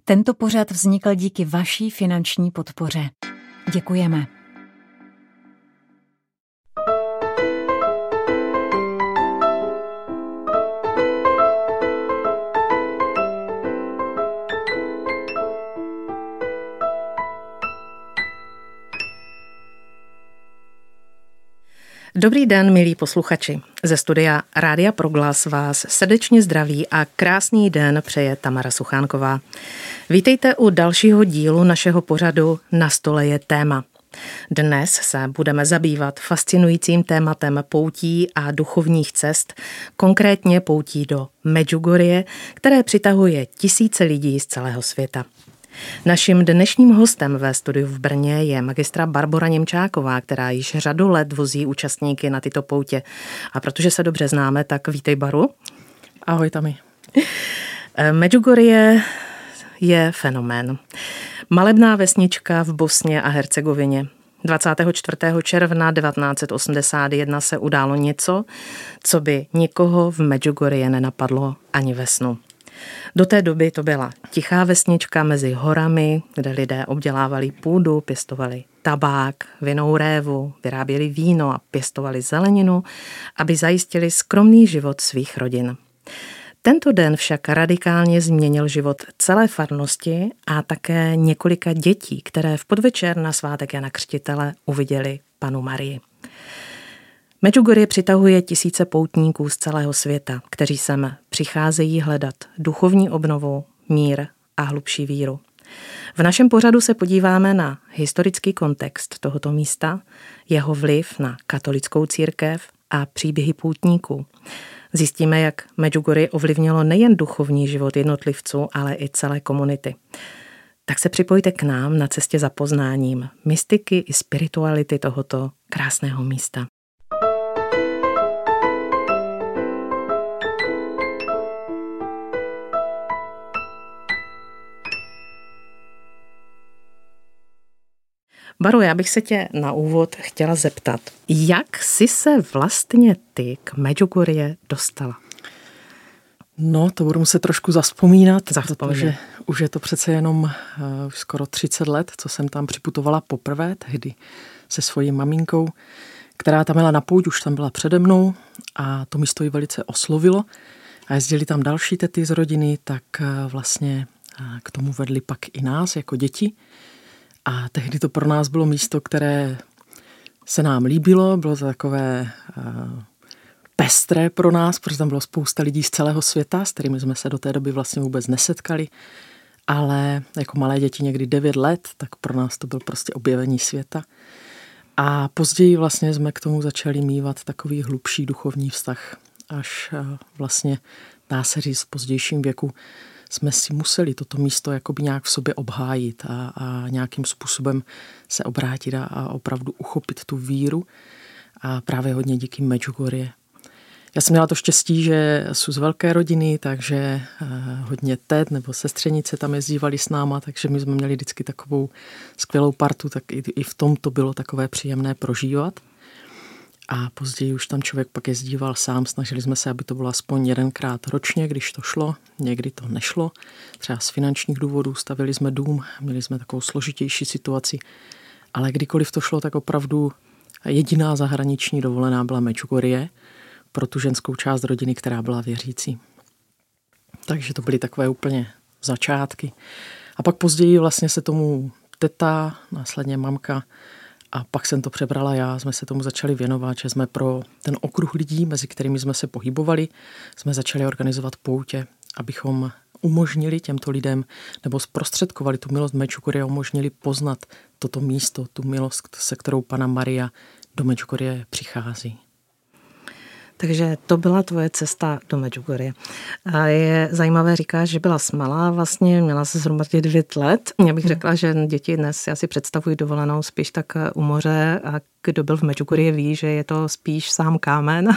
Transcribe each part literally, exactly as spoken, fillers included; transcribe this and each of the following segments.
Tento pořad vznikl díky vaší finanční podpoře. Děkujeme. Dobrý den, milí posluchači. Ze studia Rádia Proglas vás srdečně zdraví a krásný den přeje Tamara Suchánková. Vítejte u dalšího dílu našeho pořadu Na stole je téma. Dnes se budeme zabývat fascinujícím tématem poutí a duchovních cest, konkrétně poutí do Medjugorje, které přitahuje tisíce lidí z celého světa. Naším dnešním hostem ve studiu v Brně je magistra Barbora Němčáková, která již řadu let vozí účastníky na tyto poutě. A protože se dobře známe, tak vítej, Baru. Ahoj, Tami. Medjugorje je fenomén. Malebná vesnička v Bosně a Hercegovině. dvacátého čtvrtého června devatenáct set osmdesát jedna se událo něco, co by nikoho v Medjugorje nenapadlo ani ve snu. Do té doby to byla tichá vesnička mezi horami, kde lidé obdělávali půdu, pěstovali tabák, vinnou révu, vyráběli víno a pěstovali zeleninu, aby zajistili skromný život svých rodin. Tento den však radikálně změnil život celé farnosti a také několika dětí, které v podvečer na svátek Jana Křtitele uviděli Pannu Marii. Medjugorje přitahuje tisíce poutníků z celého světa, kteří sem přicházejí hledat duchovní obnovu, mír a hlubší víru. V našem pořadu se podíváme na historický kontext tohoto místa, jeho vliv na katolickou církev a příběhy poutníků. Zjistíme, jak Medjugorje ovlivnilo nejen duchovní život jednotlivců, ale i celé komunity. Tak se připojte k nám na cestě za poznáním mystiky i spirituality tohoto krásného místa. Baru, já bych se tě na úvod chtěla zeptat, jak jsi se vlastně ty k Medjugorje dostala? No, to budu muset trošku zavzpomínat, Zavzpomínat. Protože už je to přece jenom uh, skoro třicet let, co jsem tam připutovala poprvé, tehdy se svojí maminkou, která tam jela na pouť, už tam byla přede mnou a to místo ji velice oslovilo a jezdili tam další tety z rodiny, tak uh, vlastně uh, k tomu vedli pak i nás jako děti. A tehdy to pro nás bylo místo, které se nám líbilo, bylo to takové uh, pestré pro nás, protože tam bylo spousta lidí z celého světa, s kterými jsme se do té doby vlastně vůbec nesetkali, ale jako malé děti někdy devět let, tak pro nás to byl prostě objevení světa. A později vlastně jsme k tomu začali mívat takový hlubší duchovní vztah, až uh, vlastně dá se říct v pozdějším věku jsme si museli toto místo jakoby nějak v sobě obhájit a, a nějakým způsobem se obrátit a, a opravdu uchopit tu víru a právě hodně díky Medjugorje. Já jsem měla to štěstí, že jsou z velké rodiny, takže eh, hodně tet nebo sestřenice tam jezdívali s náma, takže my jsme měli vždycky takovou skvělou partu, tak i, i v tom to bylo takové příjemné prožívat. A později už tam člověk pak jezdíval sám, snažili jsme se, aby to bylo aspoň jedenkrát ročně, když to šlo, někdy to nešlo. Třeba z finančních důvodů stavili jsme dům, měli jsme takovou složitější situaci, ale kdykoliv to šlo, tak opravdu jediná zahraniční dovolená byla Medjugorje pro tu ženskou část rodiny, která byla věřící. Takže to byly takové úplně začátky. A pak později vlastně se tomu teta, následně mamka, a pak jsem to přebrala já, jsme se tomu začali věnovat, že jsme pro ten okruh lidí, mezi kterými jsme se pohybovali, jsme začali organizovat poutě, abychom umožnili těmto lidem, nebo zprostředkovali tu milost Medjugorje, umožnili poznat toto místo, tu milost, se kterou Panna Maria do Medjugorje přichází. Takže to byla tvoje cesta do Medjugorje. A je zajímavé, říkáš, že byla malá, vlastně měla se zhruba devět let. Já bych řekla, že děti dnes, já si představuji dovolenou spíš tak u moře a kdo byl v Medjugorje ví, že je to spíš sám kámen.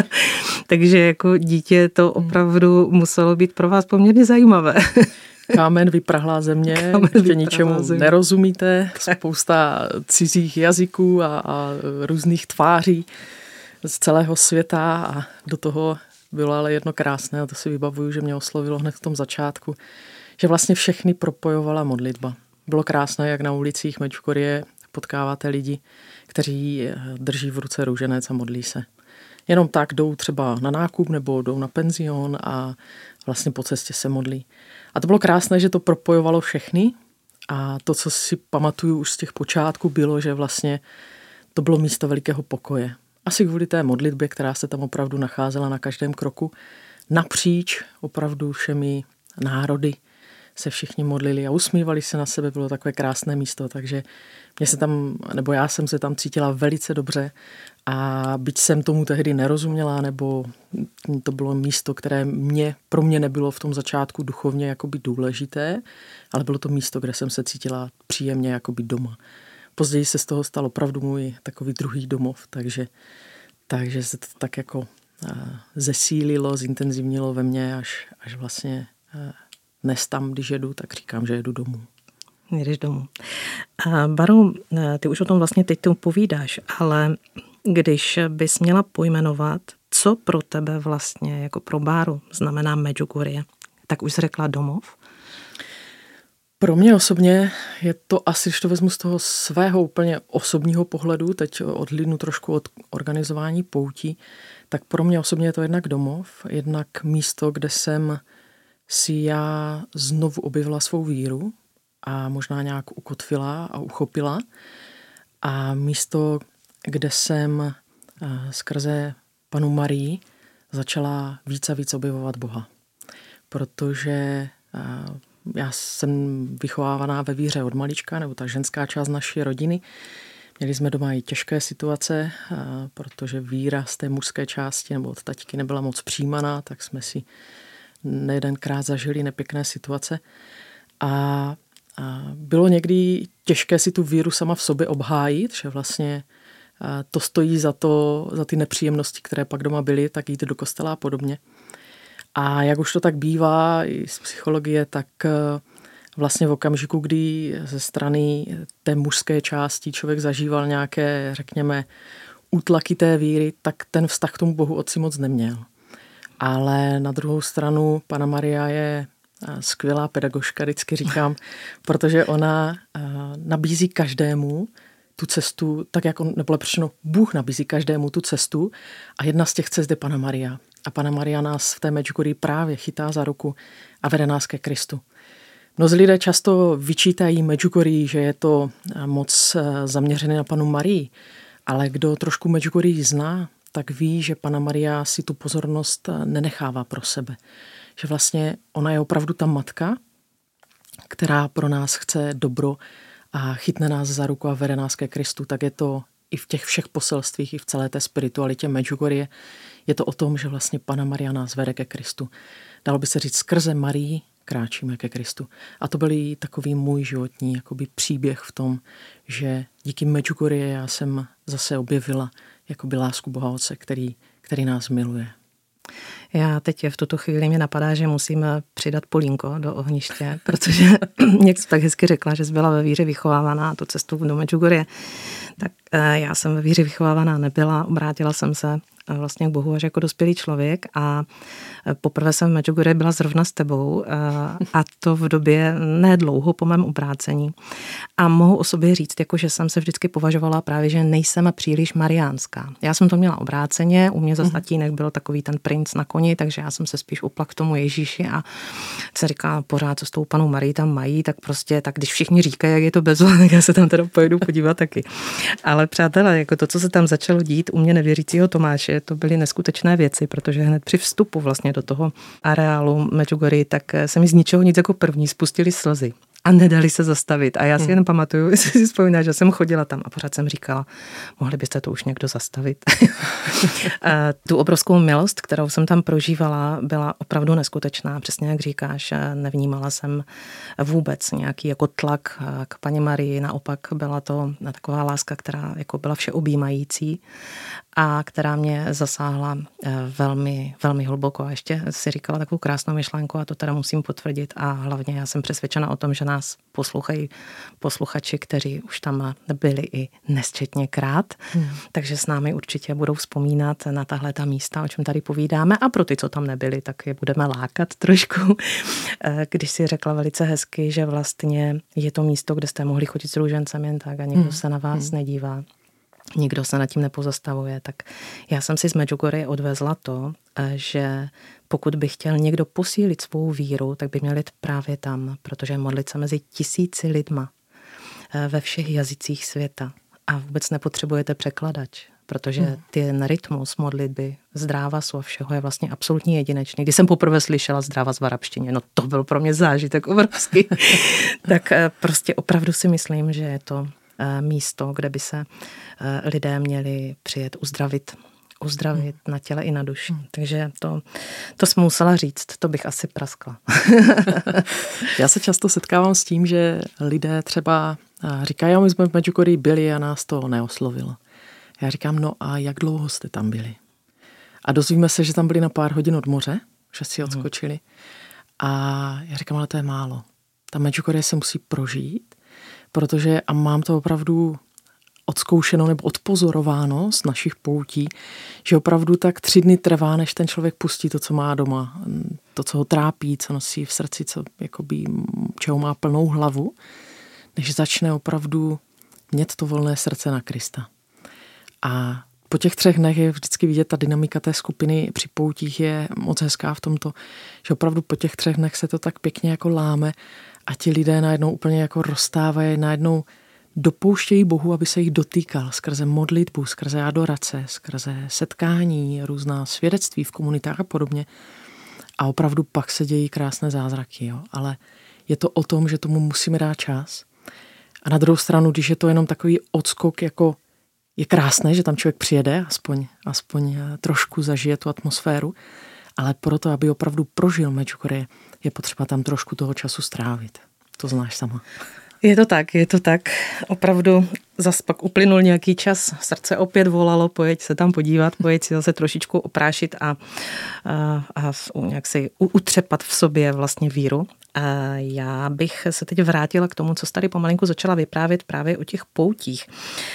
Takže jako dítě to opravdu muselo být pro vás poměrně zajímavé. Kámen, vyprahlá země, Kámen, ještě ničemu země. nerozumíte, spousta cizích jazyků a, a různých tváří z celého světa a do toho bylo ale jedno krásné a to si vybavuju, že mě oslovilo hned v tom začátku, že vlastně všechny propojovala modlitba. Bylo krásné, jak na ulicích Medjugorje potkáváte lidi, kteří drží v ruce růženec a modlí se. Jenom tak jdou třeba na nákup nebo jdou na penzion a vlastně po cestě se modlí. A to bylo krásné, že to propojovalo všechny a to, co si pamatuju už z těch počátků, bylo, že vlastně to bylo místo velikého pokoje. Asi kvůli té modlitbě, která se tam opravdu nacházela na každém kroku. Napříč opravdu všemi národy se všichni modlili a usmívali se na sebe, bylo takové krásné místo, takže mě se tam, nebo já jsem se tam cítila velice dobře a byť jsem tomu tehdy nerozuměla, nebo to bylo místo, které mě, pro mě nebylo v tom začátku duchovně jakoby důležité, ale bylo to místo, kde jsem se cítila příjemně jakoby doma. Později se z toho stal opravdu můj takový druhý domov, takže, takže se to tak jako zesílilo, zintenzivnilo ve mně, až, až vlastně dnes tam, když jedu, tak říkám, že jedu domů. Jedeš domů. Baru, ty už o tom vlastně teď tu povídáš, ale když bys měla pojmenovat, co pro tebe vlastně jako pro Báru znamená Medjugorje, tak už jsi řekla domov? Pro mě osobně je to asi, když to vezmu z toho svého úplně osobního pohledu, teď odhlídnu trošku od organizování poutí, tak pro mě osobně je to jednak domov, jednak místo, kde jsem si já znovu objevila svou víru a možná nějak ukotvila a uchopila. A místo, kde jsem skrze Panu Marii začala víc a víc objevovat Boha. Protože já jsem vychovávaná ve víře od malička, nebo ta ženská část naší rodiny. Měli jsme doma i těžké situace, protože víra z té mužské části nebo od taťky nebyla moc přijímaná, tak jsme si nejedenkrát zažili nepěkné situace. A, a bylo někdy těžké si tu víru sama v sobě obhájit, že vlastně to stojí za to, za ty nepříjemnosti, které pak doma byly, tak jít do kostela a podobně. A jak už to tak bývá i z psychologie, tak vlastně v okamžiku, kdy ze strany té mužské části člověk zažíval nějaké, řekněme, útlaky té víry, tak ten vztah k tomu Bohu otci moc neměl. Ale na druhou stranu Panna Maria je skvělá pedagožka, vždycky říkám, protože ona nabízí každému tu cestu, tak jako, nebo lepšino, Bůh nabízí každému tu cestu a jedna z těch cest je Panna Maria. A Panna Maria nás v té Medjugorji právě chytá za ruku a vede nás ke Kristu. Mnozí lidé často vyčítají Medjugorji, že je to moc zaměřené na Pannu Marii, ale kdo trošku Medjugorji zná, tak ví, že Panna Maria si tu pozornost nenechává pro sebe. Že vlastně ona je opravdu ta matka, která pro nás chce dobro a chytne nás za ruku a vede nás ke Kristu. Tak je to i v těch všech poselstvích, i v celé té spiritualitě Medjugorje. Je to o tom, že vlastně Panna Maria nás vede ke Kristu. Dalo by se říct, skrze Marii kráčíme ke Kristu. A to byl i takový můj životní jakoby příběh v tom, že díky Medjugorje já jsem zase objevila jakoby lásku Boha Otce, který, který nás miluje. Já teď v tuto chvíli mě napadá, že musím přidat polínko do ohniště, protože jak jsi tak hezky řekla, že jsi byla ve víře vychovávaná a tu cestu do Medjugorje, tak já jsem ve víře vychovávaná nebyla, obrátila jsem se vlastně k Bohu až jako dospělý člověk a poprvé jsem v Medjugorje byla zrovna s tebou a to v době nedlouho po mém obrácení. A mohu o sobě říct, jako že jsem se vždycky považovala právě, že nejsem příliš mariánská. Já jsem to měla obráceně, u mě za tatínek byl takový ten princ na koni, takže já jsem se spíš upla k tomu Ježíši a se říká pořád, co s tou Pannou Marii tam mají, tak prostě, tak když všichni říkají, jak je to bezva, tak já se tam teda pojedu podívat taky. Ale přátelé, jako to, co se tam začalo dít u mě nevěřícího Tomáše, to byly neskutečné věci, protože hned při vstupu vlastně do toho areálu Medjugorji, tak se mi z ničeho nic jako první spustily slzy. A nedali se zastavit. A já si jen pamatuju, jestli si vzpomínáš, že jsem chodila tam a pořád jsem říkala, mohli byste to už někdo zastavit. A tu obrovskou milost, kterou jsem tam prožívala, byla opravdu neskutečná. Přesně jak říkáš, nevnímala jsem vůbec nějaký jako tlak k Panně Marii. Naopak byla to taková láska, která jako byla všeobjímající a která mě zasáhla velmi, velmi hluboko. A ještě si říkala takovou krásnou myšlenku a to teda musím potvrdit a hlavně já jsem přesvědčena o tom, že nás poslouchají posluchači, kteří už tam byli i nesčetněkrát, hmm. takže s námi určitě budou vzpomínat na tahle ta místa, o čem tady povídáme, a pro ty, co tam nebyli, tak je budeme lákat trošku. Když si řekla velice hezky, že vlastně je to místo, kde jste mohli chodit s růžencem jen tak a nikdo hmm. se na vás hmm. nedívá. Nikdo se nad tím nepozastavuje, tak já jsem si z Medjugorje odvezla to, že pokud by chtěl někdo posílit svou víru, tak by měl jít právě tam, protože modlit se mezi tisíci lidma ve všech jazycích světa a vůbec nepotřebujete překladač, protože hmm. ten rytmus modlitby zdrávasu a všeho je vlastně absolutně jedinečný. Když jsem poprvé slyšela zdrávas v arabštině, no to byl pro mě zážitek obrovský, tak prostě opravdu si myslím, že je to místo, kde by se lidé měli přijet uzdravit, uzdravit na těle i na duši. Takže to, to jsem musela říct, to bych asi praskla. Já se často setkávám s tím, že lidé třeba říkají, my jsme v Medjugorji byli a nás to neoslovilo. Já říkám, no a jak dlouho jste tam byli? A dozvíme se, že tam byli na pár hodin od moře, že si odskočili. A já říkám, ale to je málo. Ta Medjugorje se musí prožít, protože, a mám to opravdu odzkoušeno nebo odpozorováno z našich poutí, že opravdu tak tři dny trvá, než ten člověk pustí to, co má doma, to, co ho trápí, co nosí v srdci, co, jakoby, čeho má plnou hlavu, než začne opravdu mít to volné srdce na Krista. A po těch třech dnech je vždycky vidět, ta dynamika té skupiny při poutích je moc hezká v tomto, že opravdu po těch třech dnech se to tak pěkně jako láme a ti lidé najednou úplně jako rozstávají, najednou dopouštějí Bohu, aby se jich dotýkal skrze modlitbu, skrze adorace, skrze setkání, různá svědectví v komunitách a podobně. A opravdu pak se dějí krásné zázraky. Jo? Ale je to o tom, že tomu musíme dát čas. A na druhou stranu, když je to jenom takový odskok, jako je krásné, že tam člověk přijede, aspoň, aspoň trošku zažije tu atmosféru, ale proto, aby opravdu prožil Medjugorje, je potřeba tam trošku toho času strávit. To znáš sama. Je to tak, je to tak. Opravdu zas pak uplynul nějaký čas, srdce opět volalo, pojď se tam podívat, pojď si zase trošičku oprášit a, a, a nějak si utřepat v sobě vlastně víru. A já bych se teď vrátila k tomu, co jsi tady pomalinku začala vyprávět právě o těch poutích.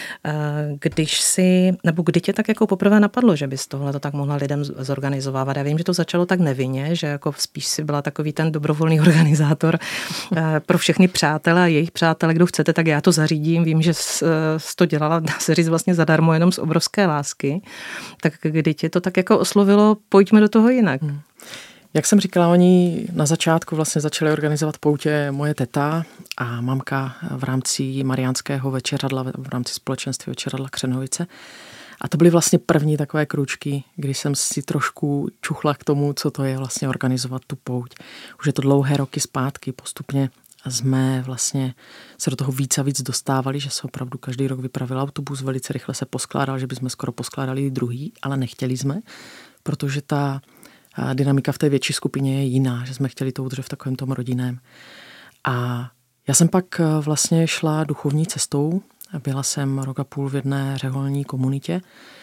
Když si, nebo kdy tě tak jako poprvé napadlo, že bys tohle to tak mohla lidem zorganizovávat? Já vím, že to začalo tak nevinně, že jako spíš si byla takový ten dobrovolný organizátor pro všechny přátele a jejich přátele, kdo chcete, tak já to zařídím. Vím, že jsi to dělala, dá se říct, vlastně zadarmo, jenom z obrovské lásky. Tak kdy tě to tak jako oslovilo, pojďme do toho jinak. Hmm. Jak jsem říkala, oni na začátku vlastně začali organizovat poutě moje teta a mamka v rámci mariánského večeradla, v rámci společenství večeradla Křenovice. A to byly vlastně první takové kručky, kdy jsem si trošku čuchla k tomu, co to je vlastně organizovat tu pouť. Už je to dlouhé roky zpátky, postupně jsme vlastně se do toho víc a víc dostávali, že se opravdu každý rok vypravil autobus, velice rychle se poskládal, že bychom skoro poskládali i druhý, ale nechtěli jsme, protože ta dynamika v té větší skupině je jiná, že jsme chtěli to udržet v takovém tom rodinném. A já jsem pak vlastně šla duchovní cestou, byla jsem rok a půl v jedné řeholní komunitě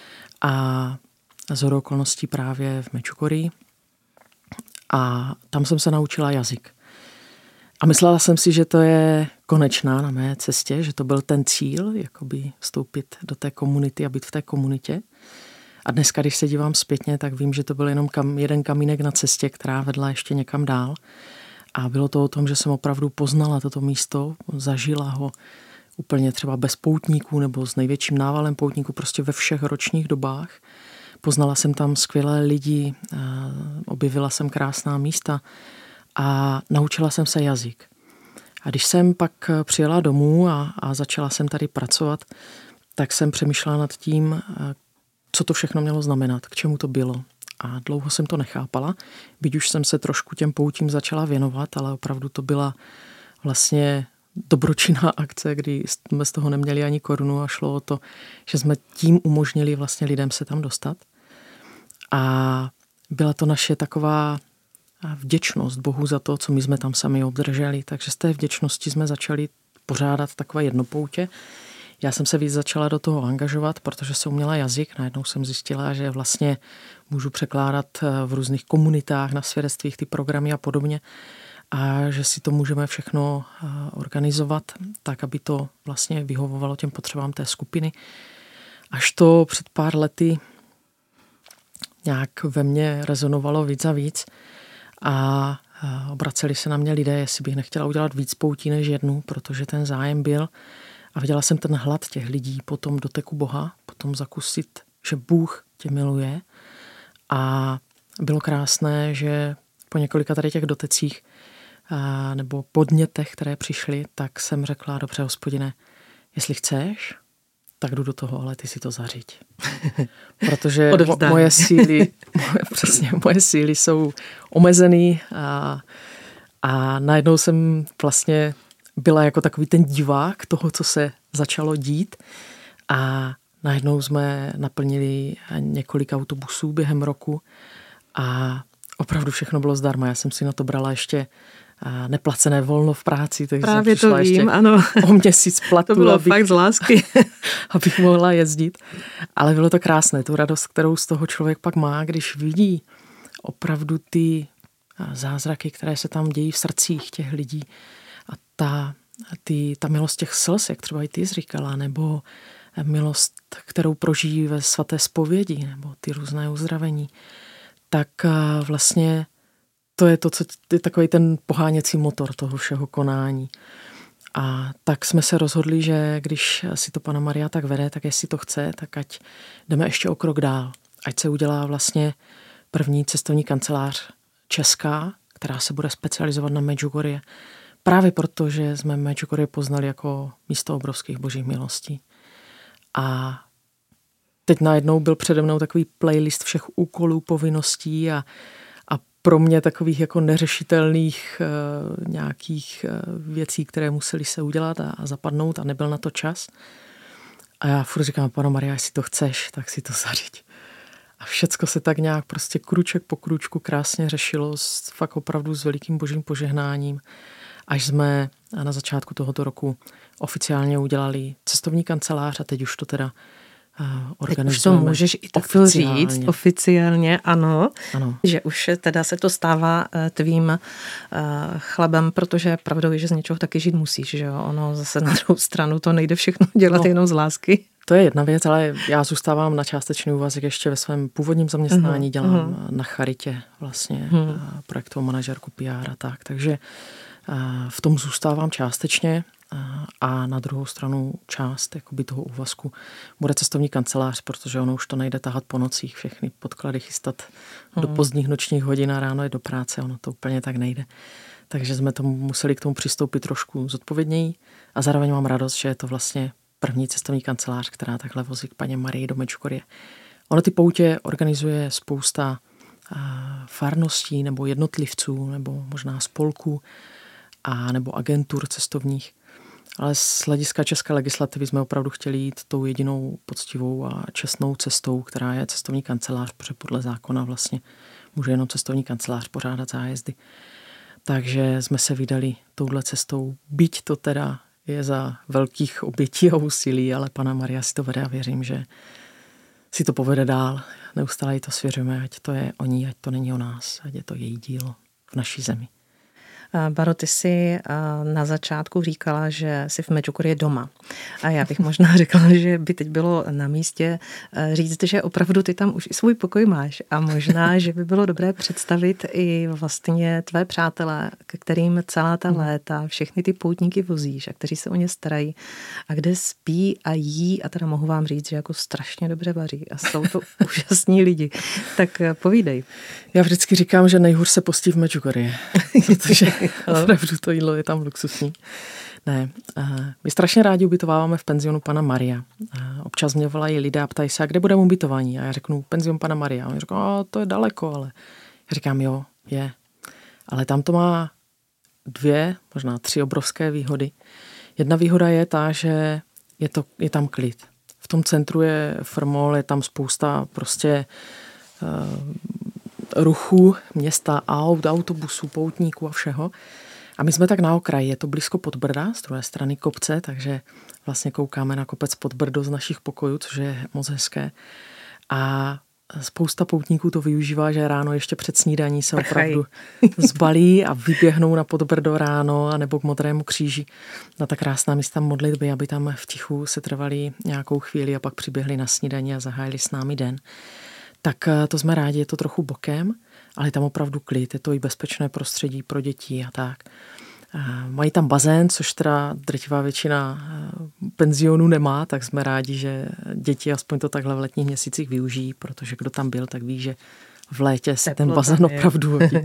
a shodou okolností právě v Medjugorji a tam jsem se naučila jazyk. A myslela jsem si, že to je konečná na mé cestě, že to byl ten cíl, jakoby vstoupit do té komunity a být v té komunitě. A dneska, když se dívám zpětně, tak vím, že to byl jenom kam, jeden kamínek na cestě, která vedla ještě někam dál. A bylo to o tom, že jsem opravdu poznala toto místo, zažila ho úplně třeba bez poutníků nebo s největším návalem poutníků prostě ve všech ročních dobách. Poznala jsem tam skvělé lidi, objevila jsem krásná místa a naučila jsem se jazyk. A když jsem pak přijela domů a, a začala jsem tady pracovat, tak jsem přemýšlela nad tím, co to všechno mělo znamenat, k čemu to bylo. A dlouho jsem to nechápala, byť už jsem se trošku těm poutím začala věnovat, ale opravdu to byla vlastně dobročinná akce, kdy jsme z toho neměli ani korunu a šlo o to, že jsme tím umožnili vlastně lidem se tam dostat. A byla to naše taková vděčnost Bohu za to, co my jsme tam sami obdrželi. Takže z té vděčnosti jsme začali pořádat takové jednopoutě. Já jsem se víc začala do toho angažovat, protože jsem uměla jazyk. Najednou jsem zjistila, že vlastně můžu překládat v různých komunitách, na svědectvích ty programy a podobně. a že si to můžeme všechno organizovat tak, aby to vlastně vyhovovalo těm potřebám té skupiny. Až to před pár lety nějak ve mně rezonovalo víc a víc a obraceli se na mě lidé, jestli bych nechtěla udělat víc poutí než jednu, protože ten zájem byl a viděla jsem ten hlad těch lidí po tom doteku Boha, potom zakusit, že Bůh tě miluje a bylo krásné, že po několika tady těch dotecích a, nebo podnětech, které přišly, tak jsem řekla, dobře, Hospodine, jestli chceš, tak jdu do toho, ale ty si to zařiď. Protože mo- moje síly, moje, přesně, moje síly jsou omezený a, a najednou jsem vlastně byla jako takový ten divák toho, co se začalo dít a najednou jsme naplnili několik autobusů během roku a opravdu všechno bylo zdarma. Já jsem si na to brala ještě neplacené volno v práci, takže právě jsem to vím, ještě ano. o měsíc platu. To bylo abych, fakt z lásky. abych mohla jezdit. Ale bylo to krásné, tu radost, kterou z toho člověk pak má, když vidí opravdu ty zázraky, které se tam dějí v srdcích těch lidí a ta, ty, ta milost těch slz, jak třeba i ty jsi říkala, nebo milost, kterou prožijí ve svaté zpovědi, nebo ty různé uzdravení, tak vlastně to je to, co je takový ten poháněcí motor toho všeho konání. A tak jsme se rozhodli, že když si to Panna Maria tak vede, tak jestli to chce, tak ať jdeme ještě o krok dál. Ať se udělá vlastně první cestovní kancelář česká, která se bude specializovat na Medjugorje. Právě proto, že jsme Medjugorje poznali jako místo obrovských božích milostí. A teď najednou byl přede mnou takový playlist všech úkolů, povinností a, a pro mě takových jako neřešitelných uh, nějakých uh, věcí, které museli se udělat a, a zapadnout a nebyl na to čas. A já furt říkám, Panno Maria, jestli to chceš, tak si to zařiď. A všecko se tak nějak prostě kruček po kručku krásně řešilo s, fakt opravdu s velikým božím požehnáním. Až jsme na začátku tohoto roku oficiálně udělali cestovní kancelář a teď už to teda organizujeme. Teď už to můžeš i takto říct oficiálně, ano, ano, že už teda se to stává tvým chlebem, protože pravdou je, že z něčeho taky žít musíš, že jo, ono zase na druhou stranu to nejde všechno dělat no, jenom z lásky. To je jedna věc, ale já zůstávám na částečný úvazek ještě ve svém původním zaměstnání, dělám uh-huh. na charitě vlastně uh-huh. projektovou manažerku P R a tak, takže v tom zůstávám částečně a na druhou stranu část jakoby toho úvazku bude cestovní kancelář, protože ono už to nejde tahat po nocích, všechny podklady chystat hmm. do pozdních nočních hodin a ráno je do práce, ono to úplně tak nejde. Takže jsme tomu museli k tomu přistoupit trošku zodpovědněji a zároveň mám radost, že je to vlastně první cestovní kancelář, která takhle vozí k Panně Marii do Medjugorje. Ono ty poutě organizuje spousta farností nebo jednotlivců nebo možná spolků a nebo agentur cestovních. Ale z hlediska české legislativy jsme opravdu chtěli jít tou jedinou poctivou a čestnou cestou, která je cestovní kancelář, protože podle zákona vlastně může jenom cestovní kancelář pořádat zájezdy. Takže jsme se vydali touhle cestou, byť to teda je za velkých obětí a úsilí, ale Panna Maria si to vede a věřím, že si to povede dál. Neustále jí to svěřujeme, ať to je o ní, ať to není o nás, ať je to její dílo v naší zemi. Baro, ty jsi na začátku říkala, že jsi v Medjugorje doma. A já bych možná řekla, že by teď bylo na místě říct, že opravdu ty tam už i svůj pokoj máš. A možná, že by bylo dobré představit i vlastně tvé přátelé, ke kterým celá ta léta všechny ty poutníky vozíš a kteří se o ně starají a kde spí a jí a teda mohu vám říct, že jako strašně dobře vaří a jsou to úžasní lidi. Tak povídej. Já vždycky říkám, že nejhůř se postí v Medjugorje, protože opravdu to jídlo je tam luxusní. Ne, my strašně rádi ubytováváme v penzionu Panna Maria. Občas mě volají lidé a ptají se, a kde budeme ubytovaní? A já řeknu, penzion Panna Maria. A oni řeknou, a to je daleko, ale já říkám, jo, je. Ale tam to má dvě, možná tři obrovské výhody. Jedna výhoda je ta, že je, to, je tam klid. V tom centru je formol, je tam spousta prostě uh, ruchu, města, aut, autobusů, poutníků a všeho. A my jsme tak na okraji, je to blízko Podbrda, z druhé strany kopce, takže vlastně koukáme na kopec Podbrdo z našich pokojů, což je moc hezké. A spousta poutníků to využívá, že ráno ještě před snídaní se opravdu zbalí a vyběhnou na Podbrdo ráno anebo k Modrému kříži na ta krásná místa modlitby, aby tam v tichu se trvali nějakou chvíli a pak přiběhli na snídaní a zahájili s námi den. Tak to jsme rádi, je to trochu bokem, ale je tam opravdu klid, je to i bezpečné prostředí pro děti a tak. Mají tam bazén, což teda drtivá většina penzionů nemá, tak jsme rádi, že děti aspoň to takhle v letních měsících využijí, protože kdo tam byl, tak ví, že v létě se ten bazén opravdu hodí.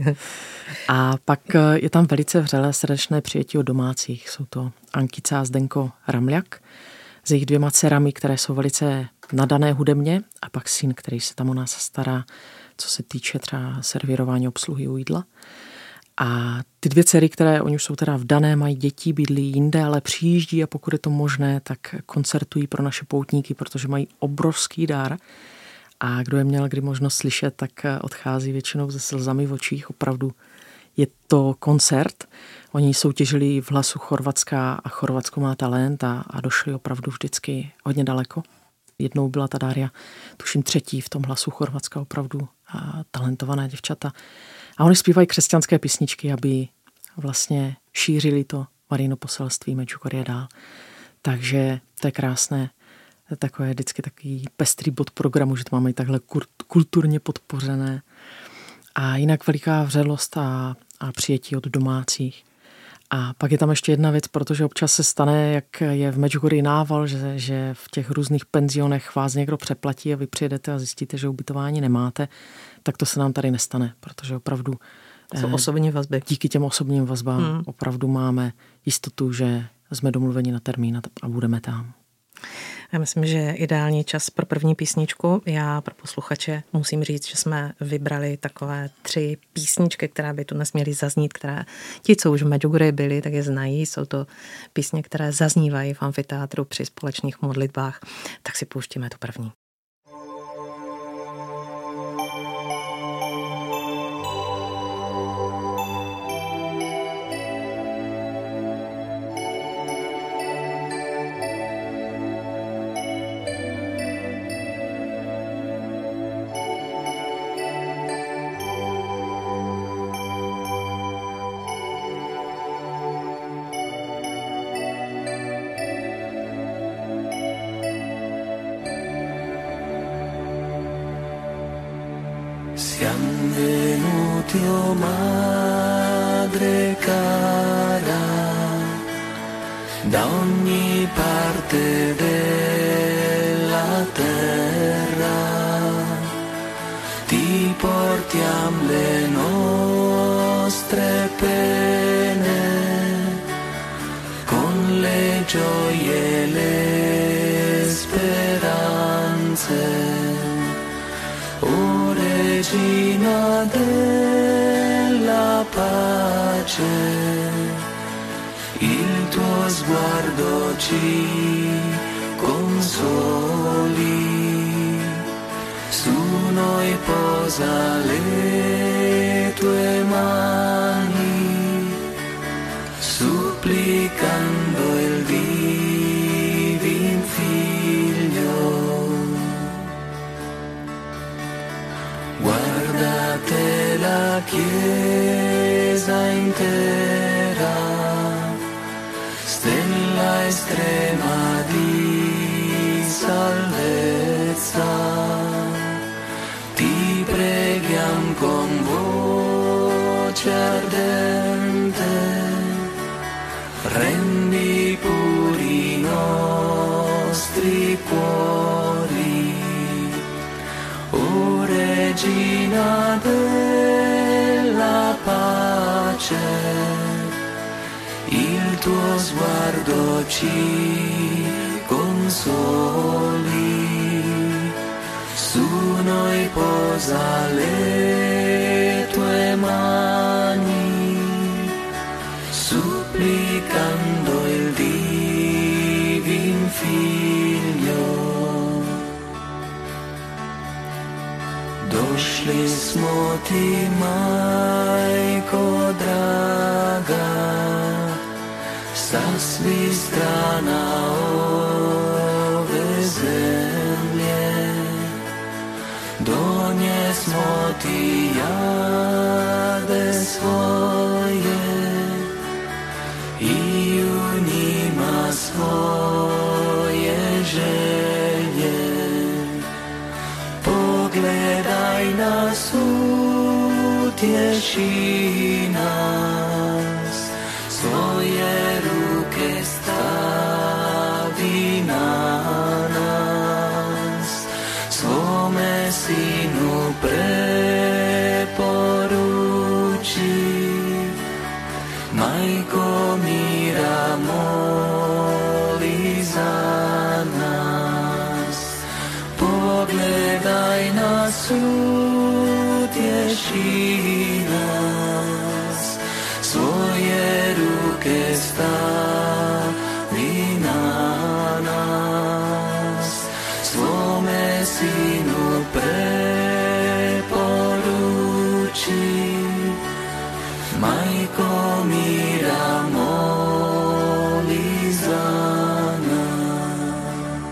A pak je tam velice vřelé srdečné přijetí od domácích. Jsou to Ankica a Zdenko Ramljak s jejich dvěma dcerami, které jsou velice nadané hudebně, a pak syn, který se tam o nás stará, co se týče třeba servírování obsluhy u jídla. A ty dvě dcery, které oni už jsou teda vdané, mají děti, bydlí jinde, ale přijíždí a pokud je to možné, tak koncertují pro naše poutníky, protože mají obrovský dar. A kdo je měl kdy možnost slyšet, tak odchází většinou se slzami v očích. Opravdu je to koncert. Oni soutěžili v hlasu Chorvatska a Chorvatsko má talent a, a došli opravdu vždycky hodně daleko. Jednou byla ta Dária, tuším třetí v tom hlasu Chorvatska, opravdu a talentovaná děvčata. A oni zpívají křesťanské písničky, aby vlastně šířili to Marijino poselství Medjugorje dál. Takže to je krásné. Takové vždycky takový pestrý bod programu, že to máme i takhle kulturně podpořené. A jinak veliká vřelost a, a přijetí od domácích. A pak je tam ještě jedna věc, protože občas se stane, jak je v Medjugorji nával, že, že v těch různých penzionech vás někdo přeplatí a vy přijedete a zjistíte, že ubytování nemáte, tak to se nám tady nestane, protože opravdu jsou osobní vazby. Díky těm osobním vazbám hmm. opravdu máme jistotu, že jsme domluveni na termín a budeme tam. Já myslím, že je ideální čas pro první písničku. Já pro posluchače musím říct, že jsme vybrali takové tři písničky, které by tu nesměly zaznít, které ti, co už v Medjugorji byli, tak je znají. Jsou to písně, které zaznívají v amfiteátru při společných modlitbách. Tak si pouštíme tu první. Siamo venuti, o madre cara, da ogni parte della terra, ti portiamo le nostre pene, con le gioie e le speranze. O Regina della pace, il tuo sguardo ci consoli, su noi posa le tue mani, supplicando il divin Figlio. Guardate la Chiesa intera, stella estrema di salvezza, ti preghiam con voce ardente, rendi puri i nostri cuori. O Regina della pace, il tuo sguardo ci consoli, su noi posa le tue mani, supplicando il divin Figlio. Došli smo ti, majko draga, sa svih strana ove zemlje. donies moty jade svoje i u njima svoje želje. Pogledaj nas, utješi nas, svoje ruke stavi na nas, svome sinu preporuči. Majko mira, moli za nas, pogledaj nas, utješi nas, svoje ruke stavi na nas, svome sinu preporuči. Majko mira, moli za nás.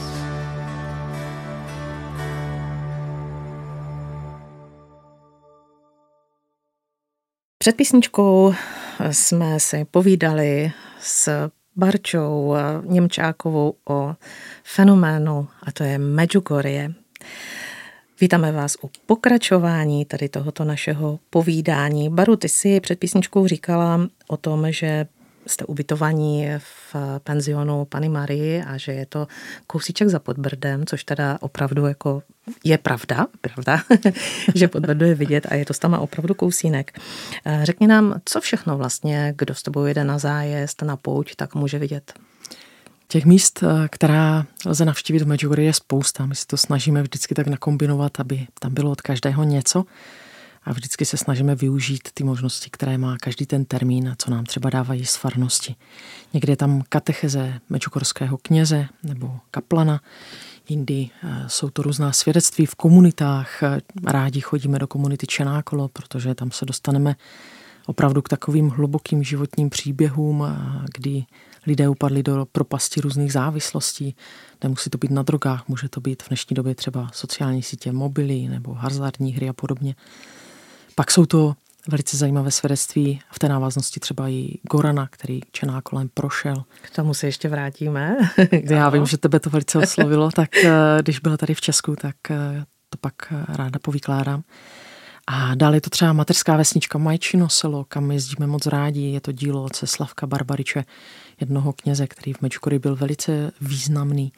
Před písničkou jsme si povídali s Barčou Němčákovou o fenoménu, a to je Medjugorje. Vítáme vás u pokračování tady tohoto našeho povídání. Baru, ty si před písničkou říkala o tom, že jste ubytovaní v penzionu Panny Marie a že je to kousíček za Podbrdem, což teda opravdu jako je pravda, pravda, že Podbrdo je vidět a je to tam opravdu kousínek. Řekni nám, co všechno vlastně, kdo s tebou jede na zájezd, na pouť, tak může vidět. Těch míst, která lze navštívit v Medjugorji, je spousta. My si to snažíme vždycky tak nakombinovat, aby tam bylo od každého něco. A vždycky se snažíme využít ty možnosti, které má každý ten termín a co nám třeba dávají z farnosti. Někdy je tam katecheze medjugorského kněze nebo kaplana, jindy jsou to různá svědectví v komunitách. Rádi chodíme do komunity Čenákolo, protože tam se dostaneme opravdu k takovým hlubokým životním příběhům, kdy lidé upadli do propasti různých závislostí. Nemusí to být na drogách, může to být v dnešní době třeba sociální sítě, mobily nebo hazardní hry a podobně. Pak jsou to velice zajímavé svědectví v té návaznosti třeba i Gorana, který Čenákolem prošel. K tomu se ještě vrátíme. Já vím, že tebe to velice oslovilo, tak když byla tady v Česku, tak to pak ráda povykládám. A dále je to třeba mateřská vesnička Majčino selo, kam jezdíme moc rádi. Je to dílo otce Slavka Barbariče, jednoho kněze, který v Medjugorji byl velice významný.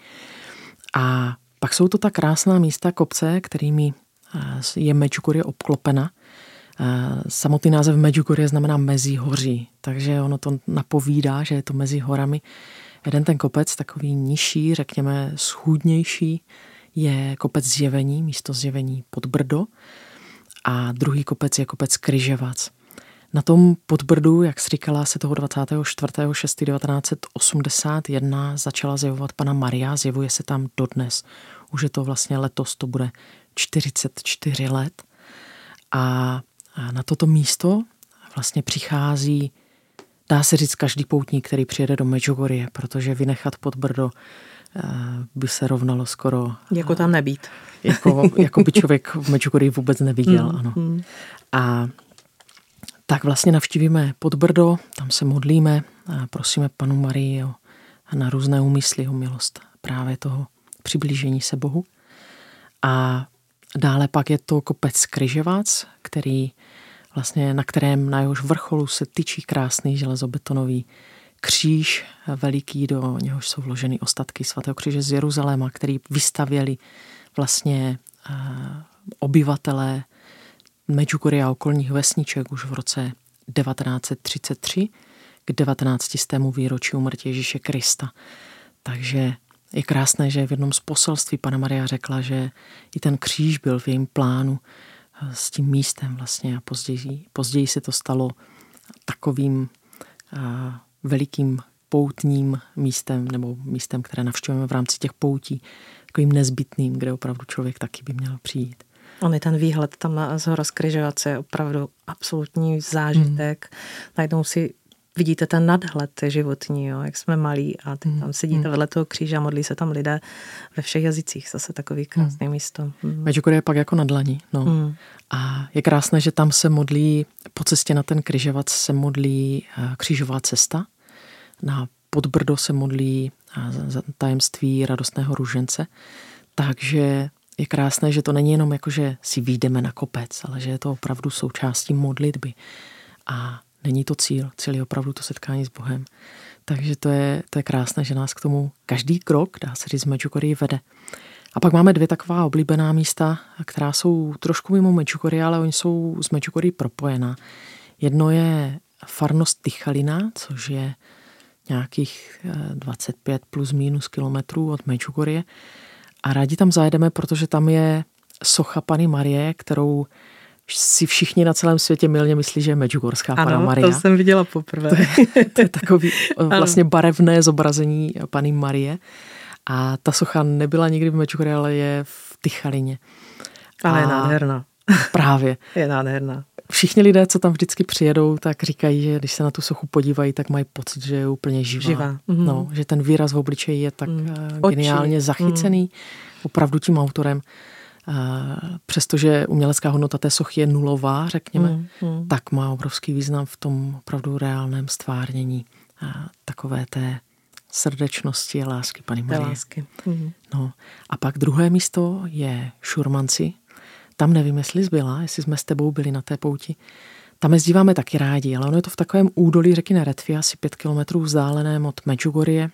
A pak jsou to ta krásná místa, kopce, kterými je Medjugorje obklopena. Samotný název Medjugorje znamená mezi hoří, takže ono to napovídá, že je to mezi horami. Jeden ten kopec, takový nižší, řekněme schůdnější, je kopec Zjevení, místo Zjevení Podbrdo. A druhý kopec je kopec Kryževac. Na tom Podbrdu, jak jsi říkala, se toho dvacátého čtvrtého šestého devatenáct set osmdesát jedna začala zjevovat Panna Maria, zjevuje se tam dodnes. Už je to vlastně letos, to bude čtyřicet čtyři let. A na toto místo vlastně přichází, dá se říct, každý poutník, který přijede do Medjugorje, protože vynechat Podbrdo by se rovnalo skoro... Jako tam nebýt. Jako, jako by člověk v Medjugorji vůbec neviděl, mm, ano. Mm. A tak vlastně navštívíme Podbrdo, tam se modlíme a prosíme Pannu Marii o, na různé úmysly, o milost právě toho přiblížení se Bohu. A dále pak je to kopec Kryževac, který vlastně, na kterém na jehož vrcholu se tyčí krásný železobetonový kříž veliký, do něhož jsou vloženy ostatky svatého kříže z Jeruzaléma, který vystavěli vlastně uh, obyvatelé Medjugorje a okolních vesniček už v roce devatenáct set třicet tři k devatenáctistému výročí úmrtí Ježíše Krista. Takže je krásné, že v jednom z poselství Panna Maria řekla, že i ten kříž byl v jejím plánu s tím místem vlastně a později, později se to stalo takovým uh, velikým poutním místem nebo místem, které navštěvujeme v rámci těch poutí, takovým nezbytným, kde opravdu člověk taky by měl přijít. On je ten výhled tam z hora z Kryžovace je opravdu absolutní zážitek. Mm. Najednou si vidíte ten nadhled životní, jo, jak jsme malí a teď tam sedíte hmm. vedle toho kříže a modlí se tam lidé ve všech jazycích. Zase takový krásný hmm. místo. Hmm. Medjugorje je pak jako na dlaní. No. Hmm. A je krásné, že tam se modlí, po cestě na ten křižovat se modlí křížová cesta. Na Podbrdo se modlí tajemství radostného růžence. Takže je krásné, že to není jenom jako, že si vyjdeme na kopec, ale že je to opravdu součástí modlitby. A není to cíl. Cíl je opravdu to setkání s Bohem. Takže to je, to je krásné, že nás k tomu každý krok, dá se říct, z Medjugorje vede. A pak máme dvě taková oblíbená místa, která jsou trošku mimo Medjugorje, ale oni jsou s Medjugorje propojená. Jedno je farnost Tychalina, což je nějakých dvacet pět plus minus kilometrů od Medjugorje. A rádi tam zajedeme, protože tam je socha Panny Marie, kterou si všichni na celém světě mylně myslí, že je medjugorské Panna Maria. Ano, to jsem viděla poprvé. To je, to je takový vlastně barevné zobrazení Panny Marie. A ta socha nebyla nikdy v Medjugorje, ale je v Tychalině. Ale je nádherná. Právě. Je nádherná. Všichni lidé, co tam vždycky přijedou, tak říkají, že když se na tu sochu podívají, tak mají pocit, že je úplně živá. živá. Mm-hmm. No, že ten výraz v obličeji je tak mm. geniálně zachycený mm. opravdu tím autorem. Přestože umělecká hodnota té sochy je nulová, řekněme, mm. Mm. tak má obrovský význam v tom opravdu reálném stvárnění takové té srdečnosti a lásky Panny Marie. Lásky. Mm. No. A pak druhé místo je Šurmanci. Tam nevím, jestli zbyla, jestli jsme s tebou byli na té pouti. Tam jezdíváme taky rádi, ale ono je to v takovém údolí řeky Neretvi, asi pět kilometrů vzdáleném od Medjugorje.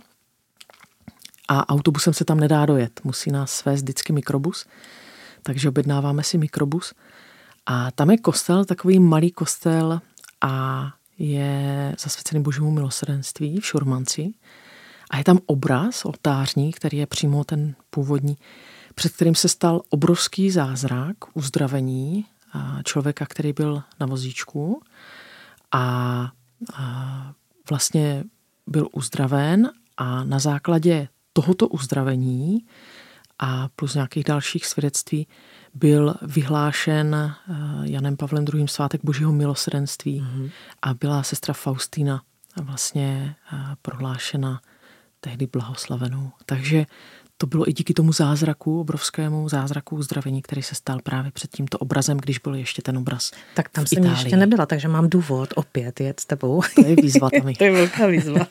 A autobusem se tam nedá dojet. Musí nás svést vždycky mikrobus. Takže objednáváme si mikrobus. A tam je kostel, takový malý kostel a je zasvěcený Božímu milosrdenství v Šurmanci. A je tam obraz oltářní, který je přímo ten původní, před kterým se stal obrovský zázrak uzdravení člověka, který byl na vozíčku a, a vlastně byl uzdraven a na základě tohoto uzdravení a plus nějakých dalších svědectví byl vyhlášen Janem Pavlem druhým. svátek Božího milosrdenství mm-hmm. a byla sestra Faustína vlastně prohlášena tehdy blahoslavenou. Takže to bylo i díky tomu zázraku, obrovskému zázraku uzdravení, který se stal právě před tímto obrazem, když byl ještě ten obraz. Tak tam jsem ještě nebyla, takže mám důvod opět jet s tebou. To je výzva tam. To je velká výzva.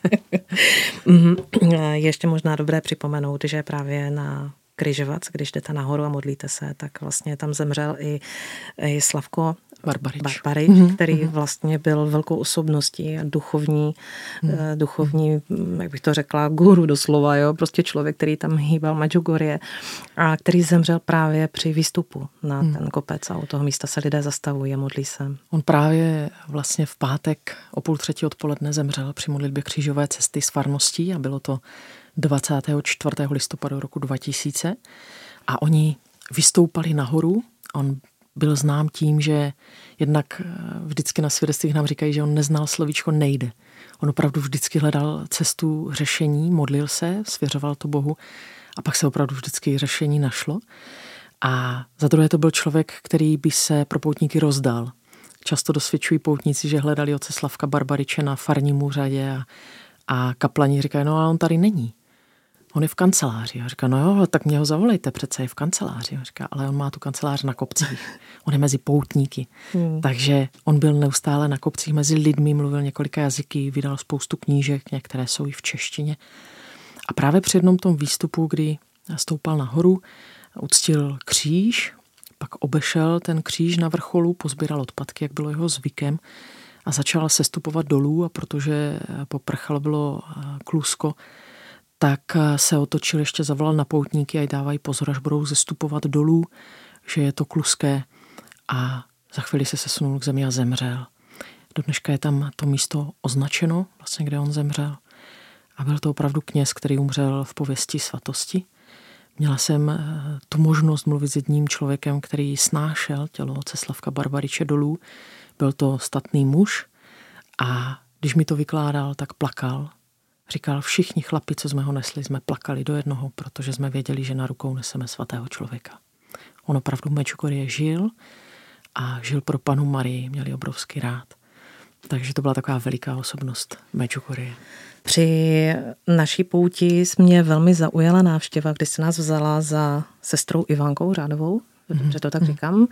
Ještě možná dobré připomenout, že právě na Kryžovac, když jdete nahoru a modlíte se, tak vlastně tam zemřel i, i Slavko Barbarič, Barbarič mm-hmm. který vlastně byl velkou osobností a duchovní, mm. duchovní, jak bych to řekla, guru doslova, jo, prostě člověk, který tam hýbal Medjugorje a který zemřel právě při výstupu na mm. ten kopec a u toho místa se lidé zastavují a modlí se. On právě vlastně v pátek o půl třetí odpoledne zemřel při modlitbě křížové cesty s farností a bylo to dvacátého čtvrtého listopadu roku dva tisíce a oni vystoupali nahoru. On byl znám tím, že jednak vždycky na svědectvích nám říkají, že on neznal slovíčko nejde. On opravdu vždycky hledal cestu řešení, modlil se, svěřoval to Bohu a pak se opravdu vždycky řešení našlo. A za druhé to byl člověk, který by se pro poutníky rozdal. Často dosvědčují poutníci, že hledali otce Slavka Barbariče na farním úřadě a, a kaplani říkají, no a on tady není. On je v kanceláři. A říká, no jo, tak mě ho zavolejte, přece je v kanceláři. A říká, ale on má tu kancelář na kopcích. On je mezi poutníky. Hmm. Takže on byl neustále na kopcích mezi lidmi, mluvil několika jazyky, vydal spoustu knížek, některé jsou i v češtině. A právě při jednom tom výstupu, kdy stoupal nahoru, uctil kříž, pak obešel ten kříž na vrcholu, pozbíral odpadky, jak bylo jeho zvykem, a začal sestupovat dolů, a protože poprchalo bylo klusko, tak se otočil, ještě zavolal na poutníky a dávají pozor, až budou zestupovat dolů, že je to kluské, a za chvíli se sesunul k zemi a zemřel. Do dneška je tam to místo označeno, vlastně kde on zemřel. A byl to opravdu kněz, který umřel v pověsti svatosti. Měla jsem tu možnost mluvit s jedním člověkem, který snášel tělo otce Slavka Barbariče dolů. Byl to statný muž a když mi to vykládal, tak plakal. Říkal, všichni chlapi, co jsme ho nesli, jsme plakali do jednoho, protože jsme věděli, že na rukou neseme svatého člověka. On opravdu v Medjugorje žil a žil pro Pannu Marii, měli obrovský rád. Takže to byla taková veliká osobnost Medjugorje. Při naší pouti mě velmi zaujala návštěva, kdy se nás vzala za sestrou Ivankou Řádovou, mm-hmm. že to tak říkám,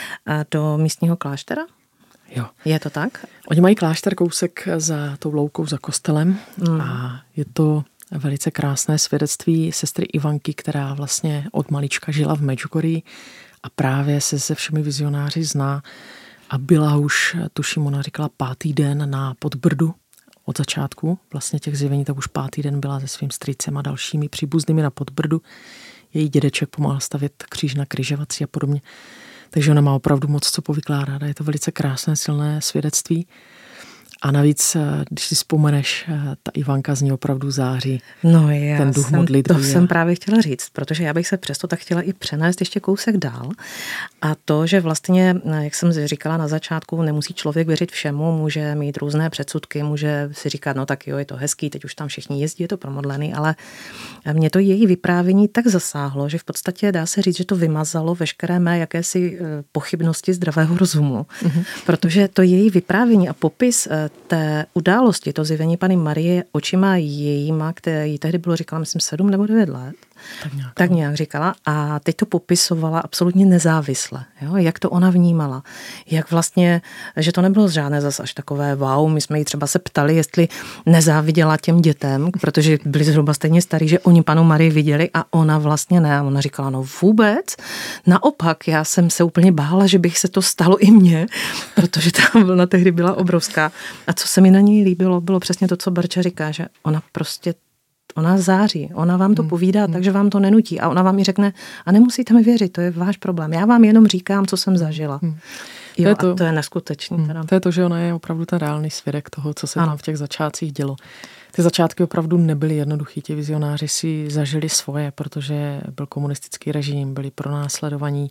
do místního kláštera. Jo. Je to tak? Oni mají klášter kousek za tou loukou, za kostelem mm. a je to velice krásné svědectví sestry Ivanky, která vlastně od malička žila v Medjugorji a právě se se všemi vizionáři zná a byla už, tuším, ona říkala pátý den na Podbrdu od začátku vlastně těch zjevení, tak už pátý den byla se svým strýcem a dalšími příbuznými na Podbrdu. Její dědeček pomáhal stavět kříž na křižovatci a podobně. Takže ona má opravdu moc co povykládat a je to velice krásné, silné svědectví. A navíc, když si vzpomeneš, ta Ivanka z ní opravdu září. No já ten duch jsem, modlitby. To jsem právě chtěla říct, protože já bych se přesto tak chtěla i přenést ještě kousek dál. A to, že vlastně, jak jsem říkala na začátku, nemusí člověk věřit všemu, může mít různé předsudky, může si říkat, no tak jo, je to hezký, teď už tam všichni jezdí, je to promodlený, ale mě to její vyprávění tak zasáhlo, že v podstatě dá se říct, že to vymazalo veškeré mé jakési pochybnosti zdravého rozumu. Mm-hmm. Protože to její vyprávění a popis té události, to zjevení Panny Marie očima jejíma, které jí tehdy bylo, říkala, myslím, sedm nebo devět let, tak nějak, tak nějak říkala a teď to popisovala absolutně nezávisle, jo? Jak to ona vnímala, jak vlastně, že to nebylo žádné zase až takové wow, my jsme jí třeba se ptali, jestli nezáviděla těm dětem, protože byli zhruba stejně starí, že oni Pannu Marii viděli a ona vlastně ne, a ona říkala, no vůbec, naopak, já jsem se úplně bála, že bych se to stalo i mně, protože ta vlna tehdy byla obrovská a co se mi na ní líbilo, bylo přesně to, co Barča říká, že ona prostě ona září, ona vám to povídá, hmm. takže vám to nenutí. A ona vám i řekne, a nemusíte mi věřit, to je váš problém. Já vám jenom říkám, co jsem zažila. Hmm. Jo, to je to, a to je neskutečný. Hmm. Teda. To je to, že ona je opravdu ten reálný svědek toho, co se ano. tam v těch začátcích dělo. Ty začátky opravdu nebyly jednoduchý, ti vizionáři si zažili svoje, protože byl komunistický režim, byli pronásledovaní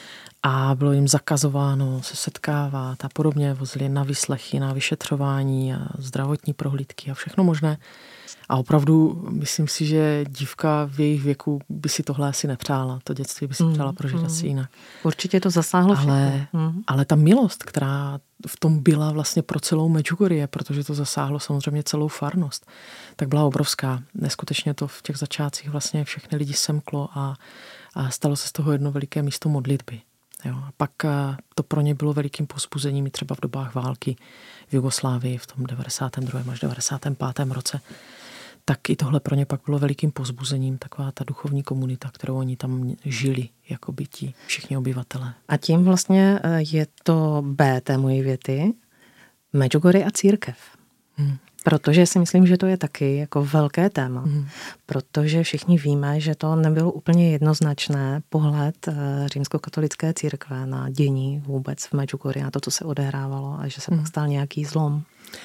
a bylo jim zakazováno se setkávat a podobně. Vozili na výslechy, na vyšetřování a zdravotní prohlídky a všechno možné. A opravdu myslím si, že dívka v jejich věku by si tohle asi nepřála. To dětství by si přála prožít mm. asi jinak. Určitě to zasáhlo ale, mm. ale ta milost, která v tom byla vlastně pro celou Medjugorje, protože to zasáhlo samozřejmě celou farnost, tak byla obrovská. Neskutečně to v těch začátcích vlastně všechny lidi semklo a, a stalo se z toho jedno veliké místo modlitby. Jo. A pak to pro ně bylo velikým povzbuzením i třeba v dobách války v Jugoslávii v tom devadesátém druhém až devadesátém pátém roce. Tak i tohle pro ně pak bylo velikým povzbuzením, taková ta duchovní komunita, kterou oni tam žili, jako by ti všichni obyvatelé. A tím vlastně je to B té mojí věty, Medjugorje a církev. Hmm. Protože si myslím, že to je taky jako velké téma, hmm. protože všichni víme, že to nebylo úplně jednoznačné pohled římskokatolické církve na dění vůbec v Medjugorje, na to, co se odehrávalo a že se hmm. pak stal nějaký zlom.